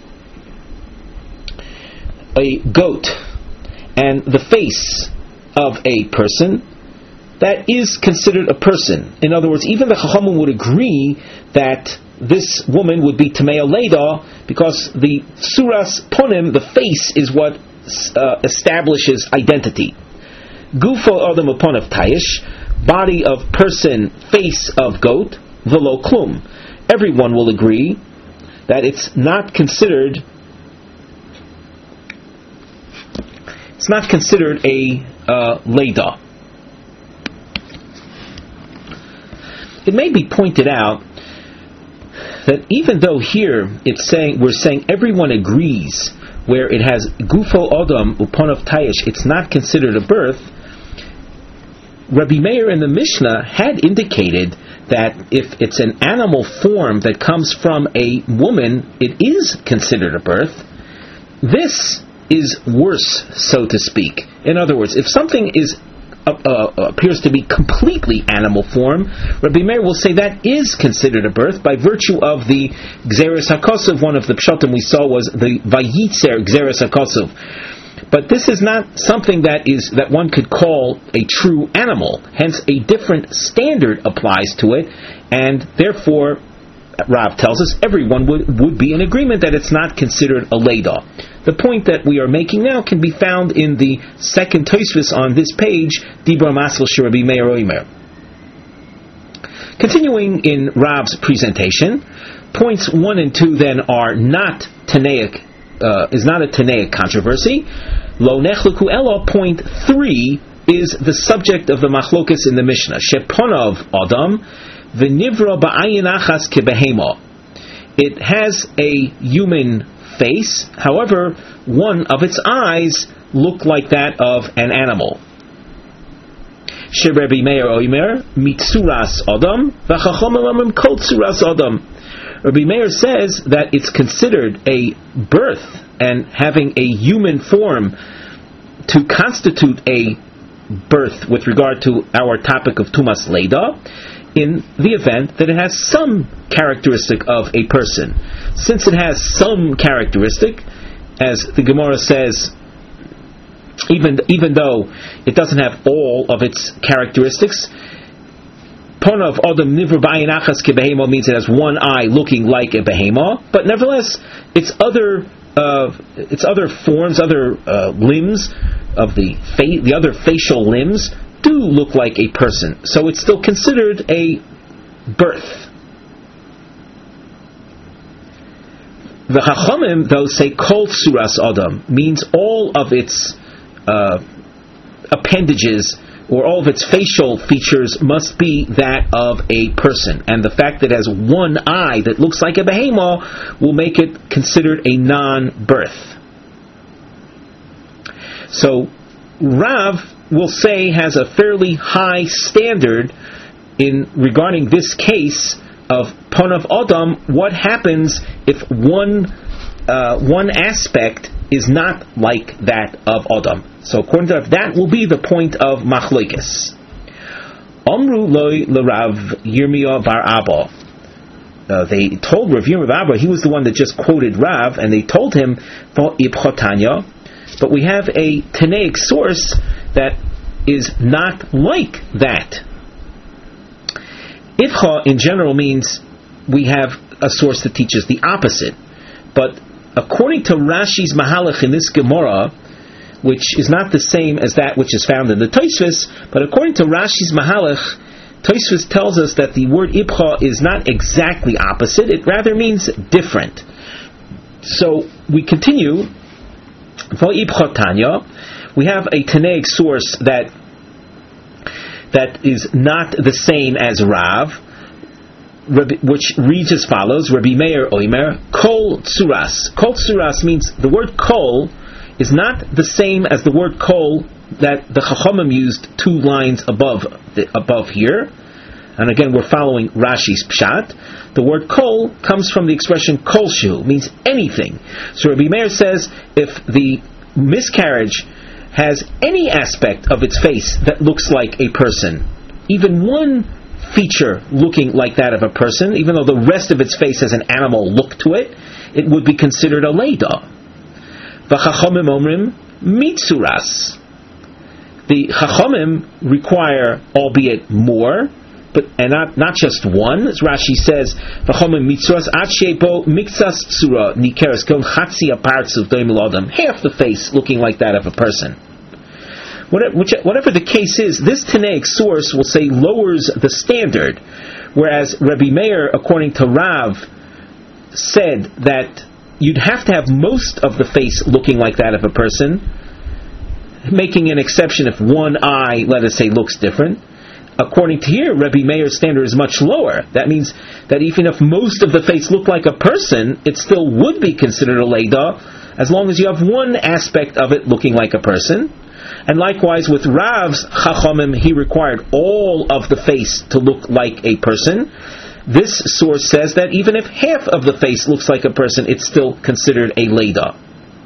a goat, and the face of a person. That is considered a person. In other words, even the Chachamim would agree that this woman would be Tamei Leda, because the Suras Ponim, the face, is what establishes identity. Gufo Adam upon of Tayish, body of person, face of goat, velo klum. Everyone will agree that it's not considered a Leda. It may be pointed out that even though here we're saying everyone agrees, where it has Gufo Adam upon of Tayish, it's not considered a birth. Rabbi Meir in the Mishnah had indicated that if it's an animal form that comes from a woman, it is considered a birth. This is worse, so to speak. In other words, if something appears to be completely animal form, Rabbi Meir will say that is considered a birth by virtue of the Gzeres HaKosov. One of the pshatim we saw was the Vayitzer Gzeres HaKosov. But this is not something that one could call a true animal. Hence, a different standard applies to it, and therefore, Rav tells us everyone would be in agreement that it's not considered a Leda. The point that we are making now can be found in the second Tosfos on this page, Dibra Masel Shirabi Meir Oimer. Continuing in Rav's presentation, points 1 and 2 then are not Tanaic, is not a Tanaic controversy. Lo nechluku elo, point 3 is the subject of the Machlokas in the Mishnah. Sheponov Adam v'nivra ba'ayin achas kebehema. It has a human face, however, one of its eyes look like that of an animal. Sherebi Meir Oimer mitzuras Adam v'chachamim amrim kol tzuras Adam. Rabbi Meir says that it's considered a birth and having a human form to constitute a birth with regard to our topic of Tumas Leda, in the event that it has some characteristic of a person. Since it has some characteristic, as the Gemara says, even though it doesn't have all of its characteristics, Ponav Adam Nivr B'ayin Achas Kebehema means it has one eye looking like a behema, but nevertheless, its other forms, other limbs of the other facial limbs do look like a person, so it's still considered a birth. The Chachamim, though, say Kol Suras Adam means all of its appendages or all of its facial features must be that of a person, and the fact that it has one eye that looks like a behema will make it considered a non-birth. So Rav will say has a fairly high standard in regarding this case of Ponav Adam. What happens if one aspect is not like that of Adam? So according to Rav, that will be the point of Machlokes. Amru loy l'Rav Yirmiyah bar Abba. They told Rav Yirmiyah bar Abba, he was the one that just quoted Rav, and they told him for Ibchotanya. But we have a Tanaic source that is not like that. Ifcha in general means we have a source that teaches the opposite. But according to Rashi's Mahalach in this Gemara, which is not the same as that which is found in the Tosfos, but according to Rashi's Mahalach, Tosfos tells us that the word ibcha is not exactly opposite, it rather means different. So we continue. For ibcha Tanya, we have a Tanaic source that is not the same as Rav, which reads as follows: Rabbi Meir Oimer, Kol Tsuras. Kol Tsuras means the word Kol is not the same as the word Kol that the Chachamim used 2 lines above here. And again, we're following Rashi's Pshat. The word Kol comes from the expression Kolshu, means anything. So Rabbi Meir says, if the miscarriage has any aspect of its face that looks like a person, even one feature looking like that of a person, even though the rest of its face has an animal look to it, it would be considered a Leida. V'chachamim omrim mitzuras. The Chachamim require, albeit more, and not just one, as Rashi says, "V'chomim mitzvos ad shepo miktsas tzura nikeres kol chatzi apartzuv doimel adam," half the face looking like that of a person. Whatever the case is, this Tanaic source will say lowers the standard, whereas Rabbi Meir, according to Rav, said that you'd have to have most of the face looking like that of a person, making an exception if one eye, let us say, looks different. According to here, Rabbi Meir's standard is much lower. That means that even if most of the face looked like a person, it still would be considered a Leida, as long as you have one aspect of it looking like a person. And likewise with Rav's Chachamim, he required all of the face to look like a person. This source says that even if half of the face looks like a person, it's still considered a Leida.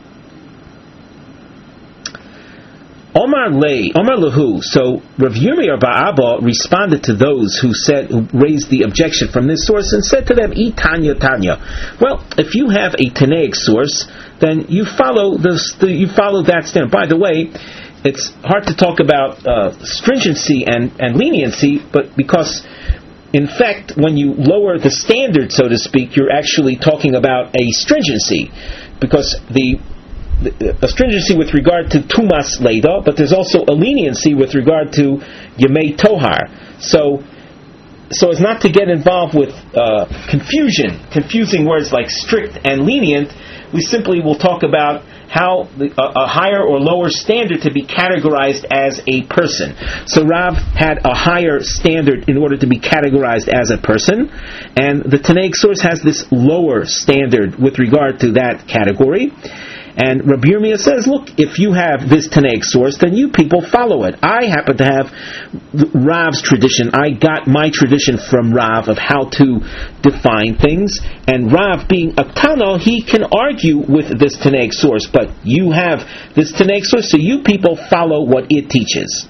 Omar Lahu. So Rav Yirmiyah Bar Abba responded to those who raised the objection from this source and said to them, "I Tanya Tanya." Well, if you have a Tanaic source, then you follow that standard. By the way, it's hard to talk about stringency and leniency, but because in fact, when you lower the standard, so to speak, you're actually talking about a stringency, because a stringency with regard to Tumas Leida, but there's also a leniency with regard to Yemei Tohar. So as not to get involved with confusing words like strict and lenient, we simply will talk about how a higher or lower standard to be categorized as a person. So Rav had a higher standard in order to be categorized as a person, and the Tanaic source has this lower standard with regard to that category. And Rabbi Yirmiyah says, look, if you have this Tanaic source, then you people follow it. I happen to have Rav's tradition. I got my tradition from Rav of how to define things. And Rav, being a Tana, he can argue with this Tanaic source. But you have this Tanaic source, so you people follow what it teaches.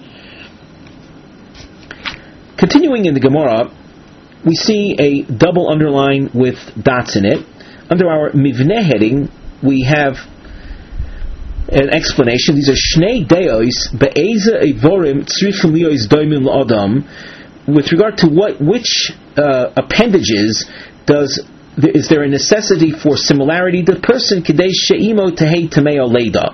Continuing in the Gemara, we see a double underline with dots in it. Under our Mivneh heading, we have an explanation. These are Shnei Deos Be'eza Evorim Tzrichim Liyos Doimim L'Adam. With regard to which appendages is there a necessity for similarity to the person? Kidei She'imo Tehei Tameo Leida.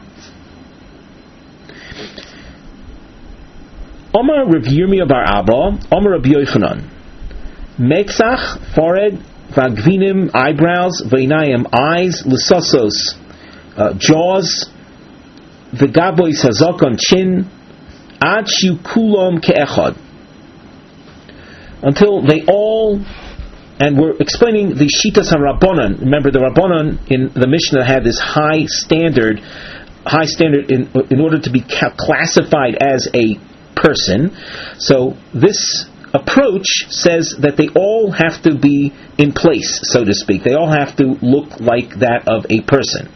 Omar Rav Yirmiyah Bar Abba, Omar Rabbi Yochanan. Metzach, forehead, Vagvinim, eyebrows, Veinayim, eyes, Lysosos, jaws, V'gabois hazakon, chin, ad shiu kulom ke'echad, until they all, and we're explaining the Shitas HaRabbanan. Remember, the Rabbanan in the Mishnah had this high standard in order to be classified as a person. So this approach says that they all have to be in place, so to speak. They all have to look like that of a person.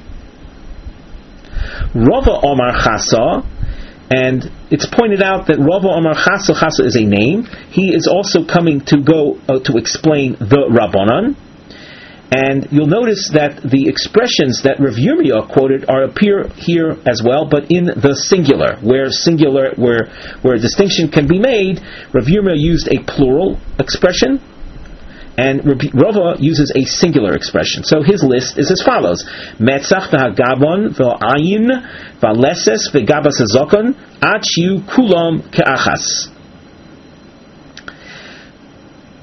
Rava Omar Chasa, and it's pointed out that Rava Omar Chasa is a name. He is also coming to go to explain the Rabbanan, and you'll notice that the expressions that Rav Yirmiyah quoted appear here as well, but in the singular, where a distinction can be made. Rav Yirmiyah used a plural expression, and Rava uses a singular expression. So his list is as follows: Metzach v'hagabon v'ayin v'aleses v'gabas hazokon ad shiu kulam ke'achas.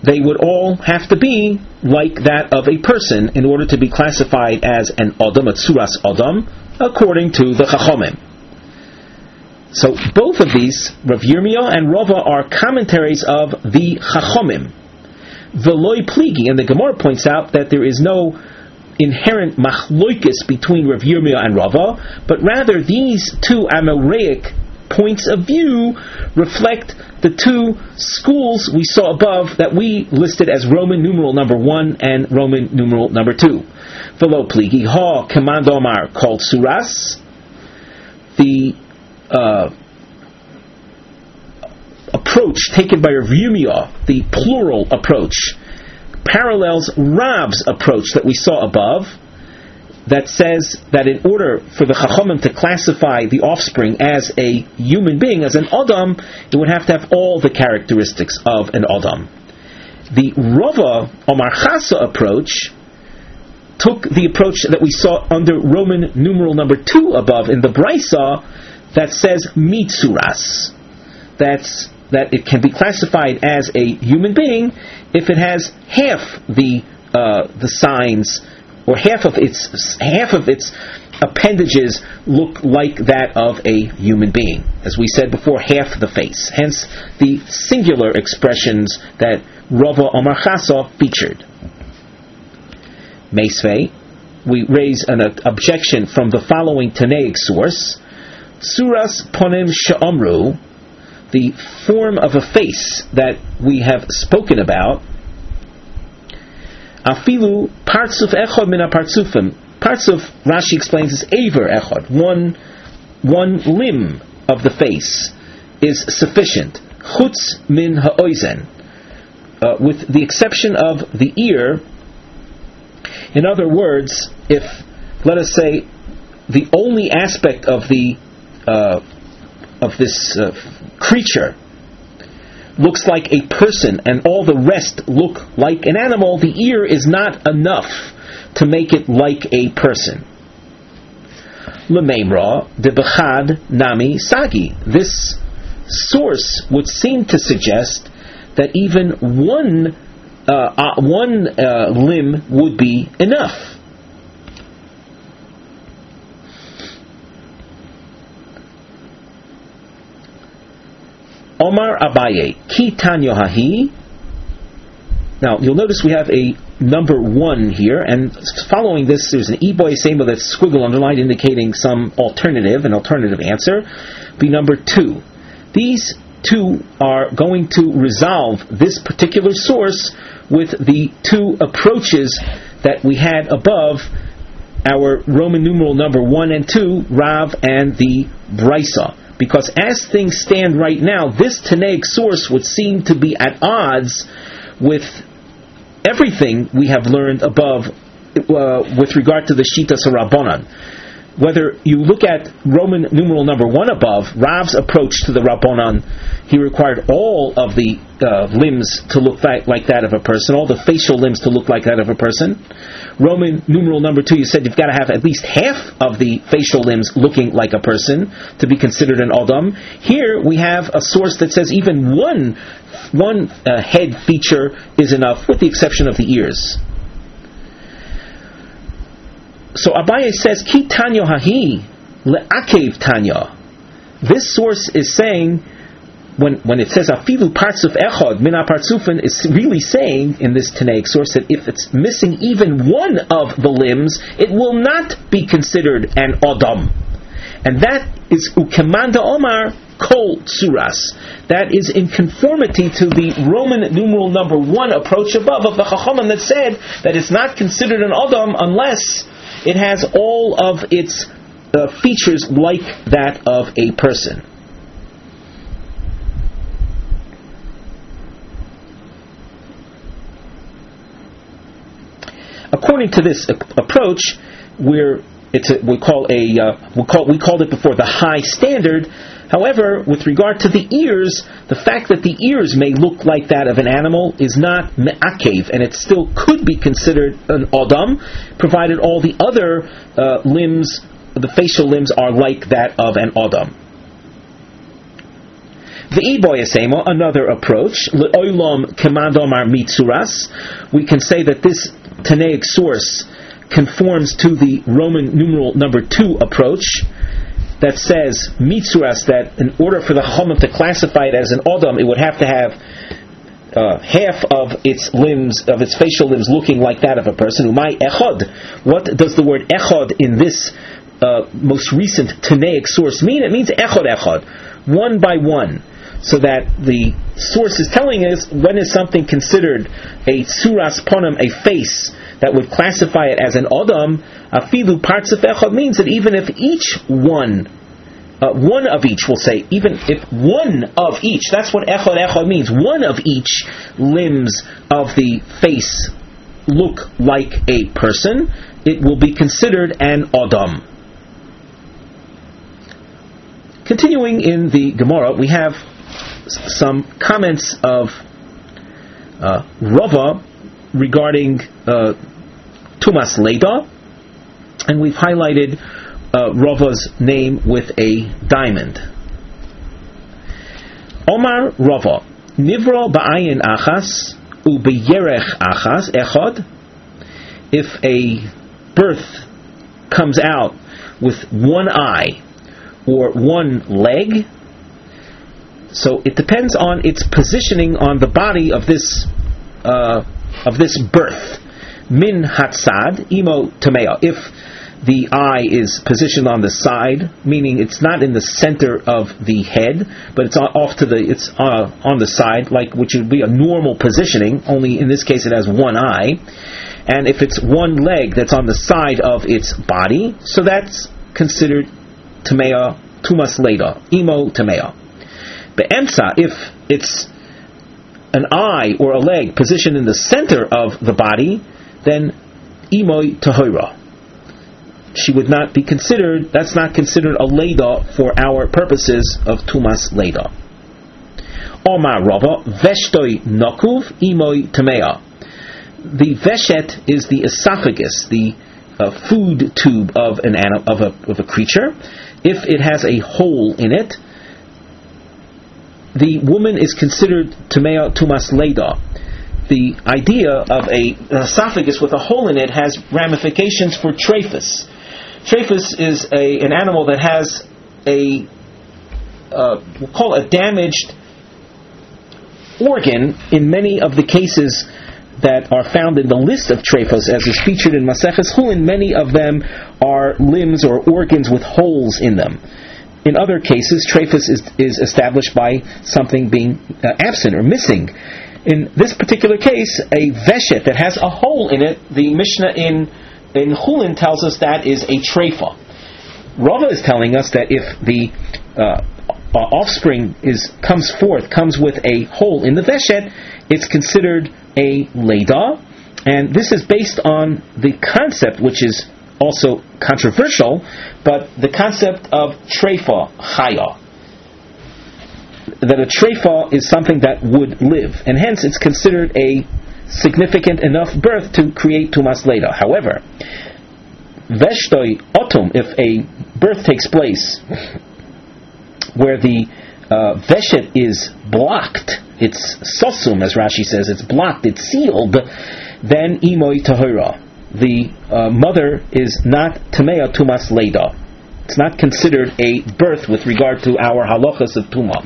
they would all have to be like that of a person in order to be classified as an Adam, a Tzuras Adam, according to the Chachomim. So both of these, Rav Yirmiyah and Rava, are commentaries of the Chachomim. V'loi pligi, and the Gemara points out that there is no inherent machloikis between Rav Yirmiyah and Rava, but rather these two Amoraic points of view reflect the two schools we saw above that we listed as Roman numeral number 1 and Roman numeral number 2. V'lo pligi ha command omar called suras. The approach taken by Rav Yirmiyah, the plural approach, parallels Rav's approach that we saw above, that says that in order for the Chachomim to classify the offspring as a human being, as an Adam, it would have to have all the characteristics of an Adam. The Rava Omar Chasa approach took the approach that we saw under Roman numeral number 2 above in the Brisa, that says mitzuras. That it can be classified as a human being if it has half the signs, or half of its appendages look like that of a human being. As we said before, half the face. Hence the singular expressions that Rava Omar Chasa featured. Meisvei, we raise an objection from the following Tanaic source. Suras ponim she'omru, the form of a face that we have spoken about. Afilu partzuf echad min apartzufim. Partzuf, Rashi explains, is aver echad. One limb of the face is sufficient. Chutz min ha'oizen, with the exception of the ear. In other words, if, let us say, the only aspect of this creature looks like a person and all the rest look like an animal, the ear is not enough to make it like a person. L'meimra de bechad nami sagi. This source would seem to suggest that even one limb would be enough. Omar Abaye, Ki Tanyo Hahi. Now, you'll notice we have a number 1 here, and following this, there's an Eboy Sema that's squiggle underlined indicating an alternative answer. Be number 2. These two are going to resolve this particular source with the two approaches that we had above, our Roman numeral number 1 and 2, Rav and the Brisa. Because as things stand right now, this Tanaic source would seem to be at odds with everything we have learned above with regard to the Shitas Rabbanan. Whether you look at Roman numeral number 1 above, Rav's approach to the Rabbanan, he required all of the limbs to look like that of a person, all the facial limbs to look like that of a person. Roman numeral number 2, you said you've got to have at least half of the facial limbs looking like a person to be considered an Adam. Here we have a source that says even one head feature is enough, with the exception of the ears. So Abaye says, Ki Tanyo Hahi le'akev Tanya. This source is saying, when it says Afilu Partzuf Echad Min HaPartzufin, it's really saying in this Tanaic source that if it's missing even one of the limbs, it will not be considered an Adam. And that is Ukemanda Omar Kol Suras. That is in conformity to the Roman numeral number 1 approach above of the Chachamim that said that it's not considered an Adam unless it has all of its features like that of a person. According to this approach, we called it before the high standard. However, with regard to the ears, the fact that the ears may look like that of an animal is not me'akev, and it still could be considered an Adam, provided all the other limbs, the facial limbs, are like that of an Adam. V'iboyasema, another approach, le'olam kemadomar mitzuras. We can say that this Tanaic source conforms to the Roman numeral number 2 approach that says mitzuras, that in order for the Chachamim to classify it as an Odom, it would have to have half of its limbs, of its facial limbs, looking like that of a person. Umay echod. What does the word echod in this most recent Tanaic source mean? It means echod echod, one by one. So that the source is telling us, when is something considered a tsuras ponim, a face that would classify it as an odom? Afilu parts of echad means that even if each one of each, we'll say, even if one of each, that's what echad means, one of each limbs of the face look like a person, it will be considered an odom. Continuing in the Gemara, we have some comments of Rava regarding Tumas Leda, and we've highlighted Rava's name with a diamond. Omar Rava, Nivra ba'ayin achas u'beyerech achas echad. If a birth comes out with one eye or one leg, so it depends on its positioning on the body of this birth. Min hatzad imo tamea. If the eye is positioned on the side, meaning it's not in the center of the head, but it's on the side, like which would be a normal positioning. Only in this case, it has one eye. And if it's one leg that's on the side of its body, so that's considered tamea, tumas leda, imo tamea. Be'emsa, if it's an eye or a leg positioned in the center of the body, then imoy tahira. She would not be considered, that's not considered a leda for our purposes of tumas leda. Omar Rava, veshtoi nokuv imoy tamea. The veshet is the esophagus, the food tube of of a creature. If it has a hole in it, the woman is considered tamea tumas leda. The idea of an esophagus with a hole in it has ramifications for trephus. Trephus is an animal that has we'll call it a damaged organ in many of the cases that are found in the list of trephos, as is featured in Maseches Chulin. Many of them are limbs or organs with holes in them. In other cases, trephos is established by something being absent or missing. In this particular case, a veshet that has a hole in it, the Mishnah in Chulin tells us that is a treifa. Rava is telling us that if the offspring comes with a hole in the veshet, it's considered a leda, and this is based on the concept, which is also controversial, but the concept of treifa chaya, that a treifa is something that would live, and hence it's considered a significant enough birth to create tumas leda. However, veshtoi otum, if a birth takes place where the veshet is blocked, it's sosum, as Rashi says, it's blocked, it's sealed, then imoy tahira, the mother is not tamea tumas leda. It's not considered a birth with regard to our halachas of tumah.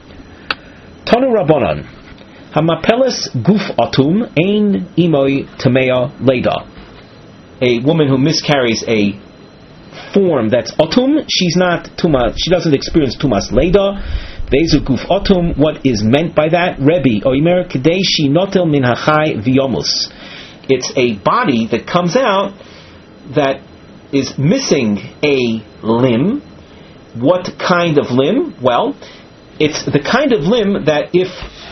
Tanu Rabbanan, hamapeles guf atum ein imoy tamea leda. A woman who miscarries a form that's atum, she's not tuma, she doesn't experience tumas leda. Bezu guf atum, what is meant by that? Rebbe oimer kadeshi notel min hachai v'yomus. It's a body that comes out that is missing a limb. What kind of limb? Well, it's the kind of limb that if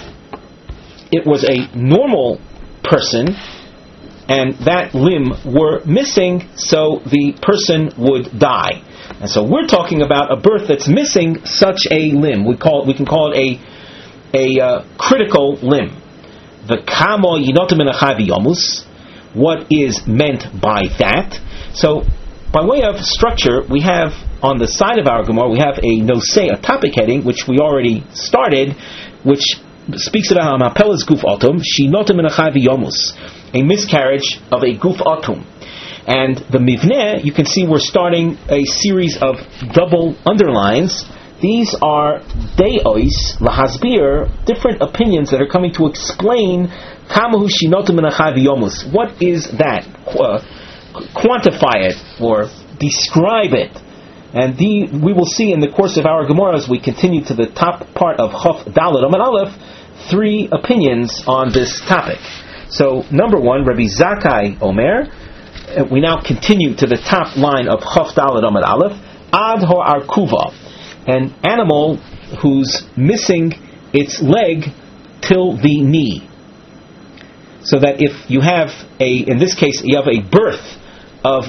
it was a normal person and that limb were missing, so the person would die. And so we're talking about a birth that's missing such a limb. We can call it a critical limb. The kamo yinotim min hachai v'yomus. What is meant by that? So, by way of structure, we have on the side of our Gemara, we have a nosei, a topic heading, which we already started, which speaks about how Mapelas Guf Atum, Shinotim Menachai V'Yomus, a miscarriage of a Guf Atum. And the Mivneh, you can see we're starting a series of double underlines. These are De'ois, Lahasbir, different opinions that are coming to explain Kamahu Shinotim Menachai V'Yomus. What is that? Quantify it, or describe it. And we will see in the course of our Gemara, as we continue to the top part of Chof Dalet Amud Aleph, 3 opinions on this topic. So, number 1, Rabbi Zakkai Omer. We now continue to the top line of Chof Dalet Amud Aleph. Ad ho arkuva, an animal who's missing its leg till the knee. So that if you have in this case, you have a birth of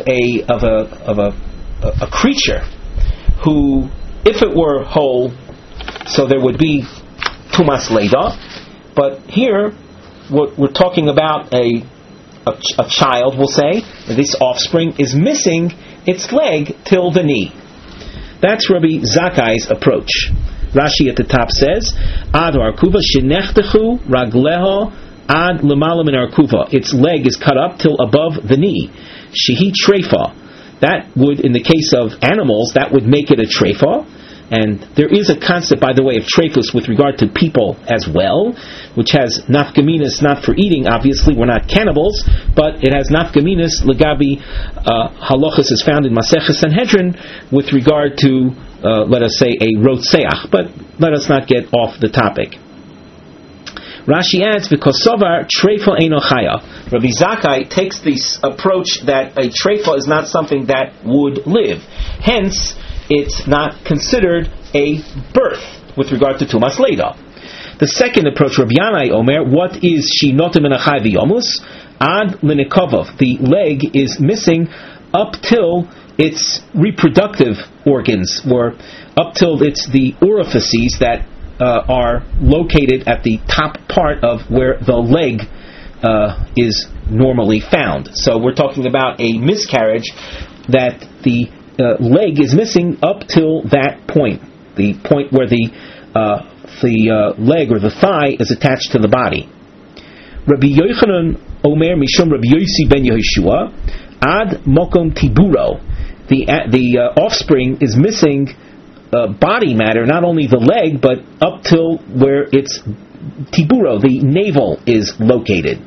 a creature who, if it were whole, so there would be Tumas Leda, but here we're talking about a child, we'll say, this offspring is missing its leg till the knee. That's Rabbi Zakkai's approach. Rashi at the top says, Ad arkuva shenechtechu ragleho ad lemala min arkuva. Its leg is cut up till above the knee. Shehi treifa. That would, in the case of animals, that would make it a treifa. And there is a concept, by the way, of treifus with regard to people as well, which has nafkaminas not for eating. Obviously, we're not cannibals, but it has nafkaminas legabi halachas is found in Maseches Sanhedrin with regard to, let us say, a rotseach. But let us not get off the topic. Rashi adds, because sovar treifa eino chaya. Rabbi Zakkai takes this approach that a treifa is not something that would live. Hence, it's not considered a birth with regard to Tumas Leda. The second approach, Rabbi Yanai Omer, what is Shinotim Menachai V'Yomus? Ad Linikavov. The leg is missing up till its reproductive organs, or up till it's the orifices that are located at the top part of where the leg is normally found. So we're talking about a miscarriage that the leg is missing up till that point, the point where the leg or the thigh is attached to the body. Rabbi Yochanan Omer Mishum Rabbi Yosi ben Yehoshua Ad Mokom Tiburo. The offspring is missing body matter, not only the leg, but up till where its tiburo, the navel, is located.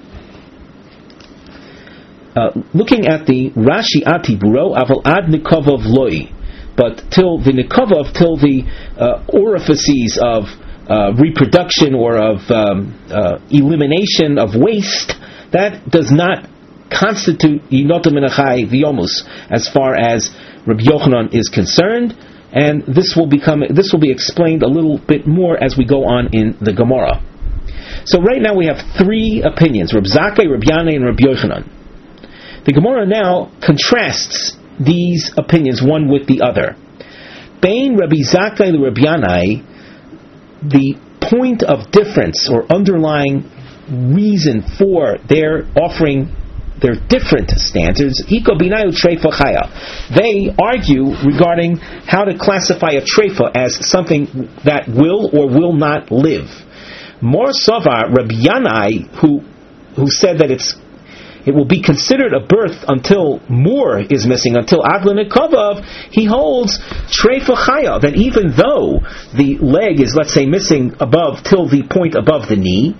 Looking at the Rashi Atiburo, aval ad nikavov loi, but till the nikavov, till the orifices of reproduction or of elimination of waste, that does not constitute yinotim menachai v'yomus as far as Rabbi Yochanan is concerned. And this will be explained a little bit more as we go on in the Gemara. So right now we have 3 opinions: Rabbi Zakkai, Rabbi Yanai, and Rabbi Yochanan. The Gemara now contrasts these opinions one with the other. Bein Rabbi Zakkai and Rabbi Yanai, the point of difference or underlying reason for their offering their different standards, they argue regarding how to classify a treifa as something that will or will not live. More Savar, Rabbi Yanai, who said that it will be considered a birth until more is missing, until Adlan Kavav, he holds treifa chaya, that even though the leg is, let's say, missing above till the point above the knee,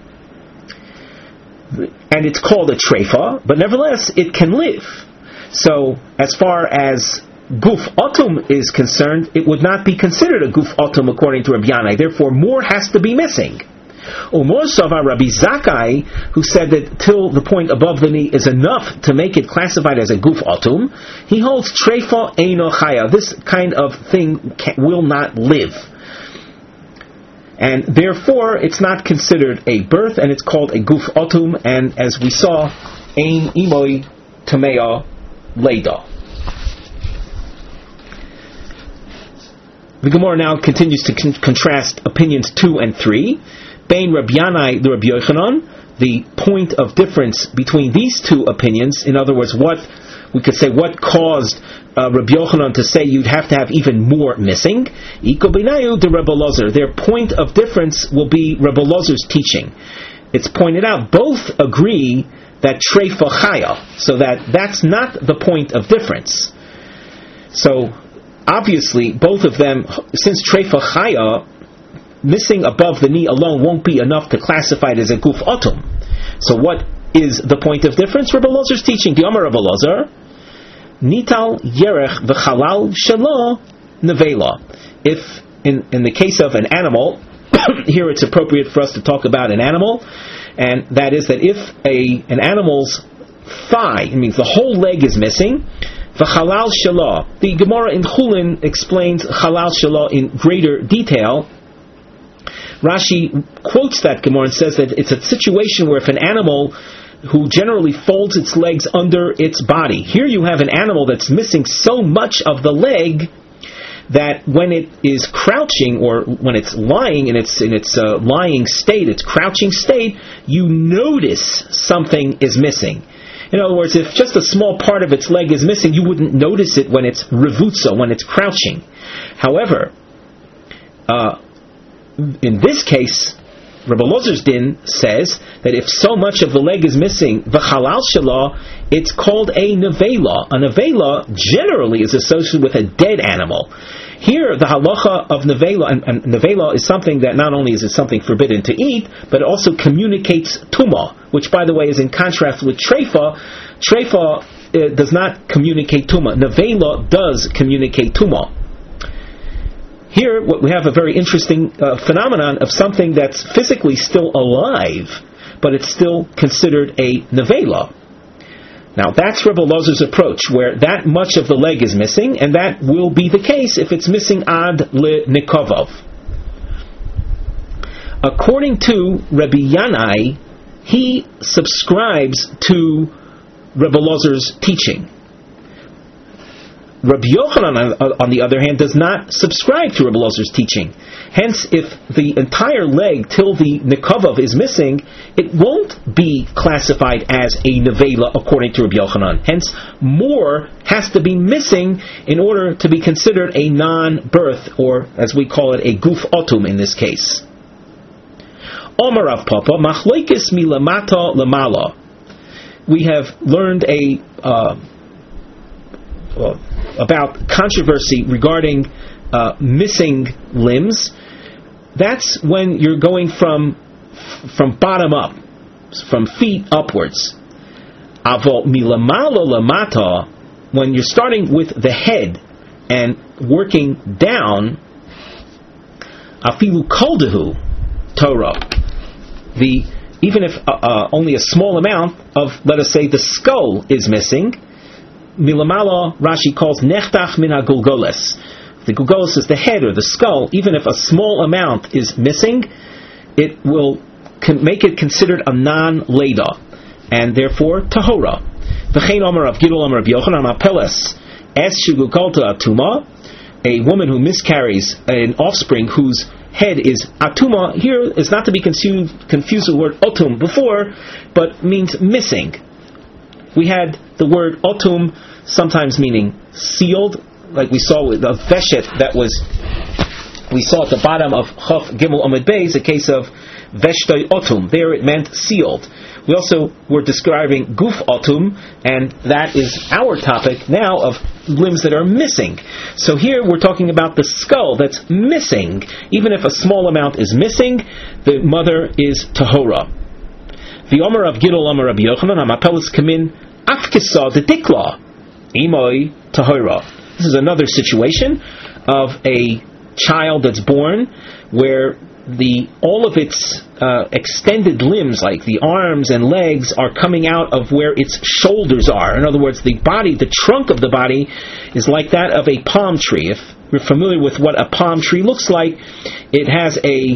and it's called a treifa, but nevertheless it can live. So as far as guf otum is concerned, it would not be considered a guf otum according to Rabbi Yanai. Therefore, more has to be missing. Umor Sava Rabbi Zakkai, who said that till the point above the knee is enough to make it classified as a guf otum, he holds treifa eino chaya. This kind of thing will not live. And therefore, it's not considered a birth, and it's called a guf otum, and as we saw, ein imoi tamea leda. The Gemara now continues to contrast opinions 2 and 3. Bein Rabbi Yanai the Rabbi Yochanan, the point of difference between these 2 opinions, in other words, what we could say what caused Rabbi Yochanan to say you'd have to have even more missing. Iko beinayu de Rabbi Elazar. Their point of difference will be Rabbi Elazar's teaching. It's pointed out both agree that treifa chaya, so that's not the point of difference. So obviously both of them, since treifa chaya, missing above the knee alone won't be enough to classify it as a guf otum. So what is the point of difference? Rabbi Elazar's teaching. The Amar Rabbi Elazar, nital yerech v'chalal shelo nevela. If in the case of an animal, here it's appropriate for us to talk about an animal, and that is that if an animal's thigh, it means the whole leg is missing, v'chalal shelo. The Gemara in Chulin explains chalal shelo in greater detail. Rashi quotes that Gemara and says that it's a situation where if an animal who generally folds its legs under its body, here you have an animal that's missing so much of the leg that when it is crouching, or when it's lying in its lying state, its crouching state, you notice something is missing. In other words, if just a small part of its leg is missing, you wouldn't notice it when it's revutza, when it's crouching. However, in this case, Rabbi Elazar's din says that if so much of the leg is missing, v'chalal shelo, it's called a nevela. A nevela generally is associated with a dead animal. Here, the halacha of nevela, and nevela is something that not only is it something forbidden to eat, but it also communicates tumah, which, by the way, is in contrast with treifa. Treifa does not communicate tumah. Nevela does communicate tumah. Here, we have a very interesting phenomenon of something that's physically still alive, but it's still considered a nevela. Now, that's Rabbi Elazar's approach, where that much of the leg is missing, and that will be the case if it's missing ad le nikovov. According to Rabbi Yanai, he subscribes to Rabbi Elazar's teaching. Rabbi Yochanan, on the other hand, does not subscribe to Rabbi Elazar's teaching. Hence, if the entire leg till the nikavav is missing, it won't be classified as a nevela according to Rabbi Yochanan. Hence, more has to be missing in order to be considered a non-birth, or as we call it, a guf otum in this case. Omar Rav Papa, machlokes milamata lamala. We have learned about controversy regarding missing limbs. That's when you're going from bottom up, from feet upwards. Avo milamalo lamata, when you're starting with the head and working down, afilu koldehu Torah. Even if only a small amount of, let us say, the skull is missing, milamala, Rashi calls nechtach min hagulgoles. The gulgoles is the head or the skull. Even if a small amount is missing, it will make it considered a non-leda, and therefore tahora. V'chein Amar Rav Gidol Amar Rav Yochanan Apeles es shugulgalta atuma, a woman who miscarries an offspring whose head is atuma. Here is not to be confused with the word otum before, but means missing. We had the word otum sometimes meaning sealed, like we saw with the veshet we saw at the bottom of Chaf Gimel Amud Beis, a case of veshtoi otum. There it meant sealed. We also were describing guf otum, and that is our topic now of limbs that are missing. So here we're talking about the skull that's missing. Even if a small amount is missing, the mother is tahora. The Omer of Gidol Omer Rabbi Yochanan Amapelis Kamin Afkisa the Dikla Imoi tahora. This is another situation of a child that's born where all of its extended limbs, like the arms and legs, are coming out of where its shoulders are. In other words, the body, the trunk of the body, is like that of a palm tree. If you're familiar with what a palm tree looks like, it has a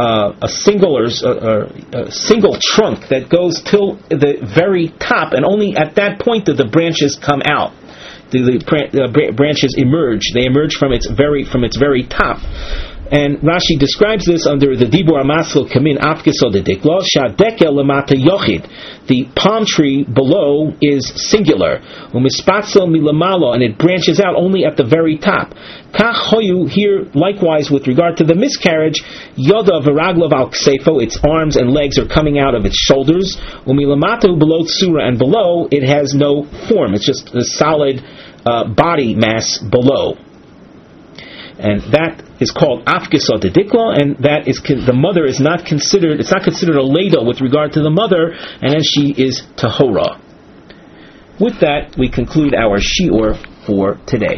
single trunk that goes till the very top, and only at that point do the branches come out. The branches emerge. They emerge from its very top. And Rashi describes this under the Dibur Amaskil Kamin Afkisol de Diklo, Shadekel Lamata Yochid. The palm tree below is singular. Umispatzel Milamalo, and it branches out only at the very top. Kach Hoyu, here likewise with regard to the miscarriage, Yoda Viraglav al Ksefo, its arms and legs are coming out of its shoulders. Umilamata below Tsura, and below it has no form. It's just a solid body mass below. And that is called Afkisot Dikla, and that is the mother is not considered. It's not considered a ladle with regard to the mother, and then she is tahora. With that, we conclude our shiur for today.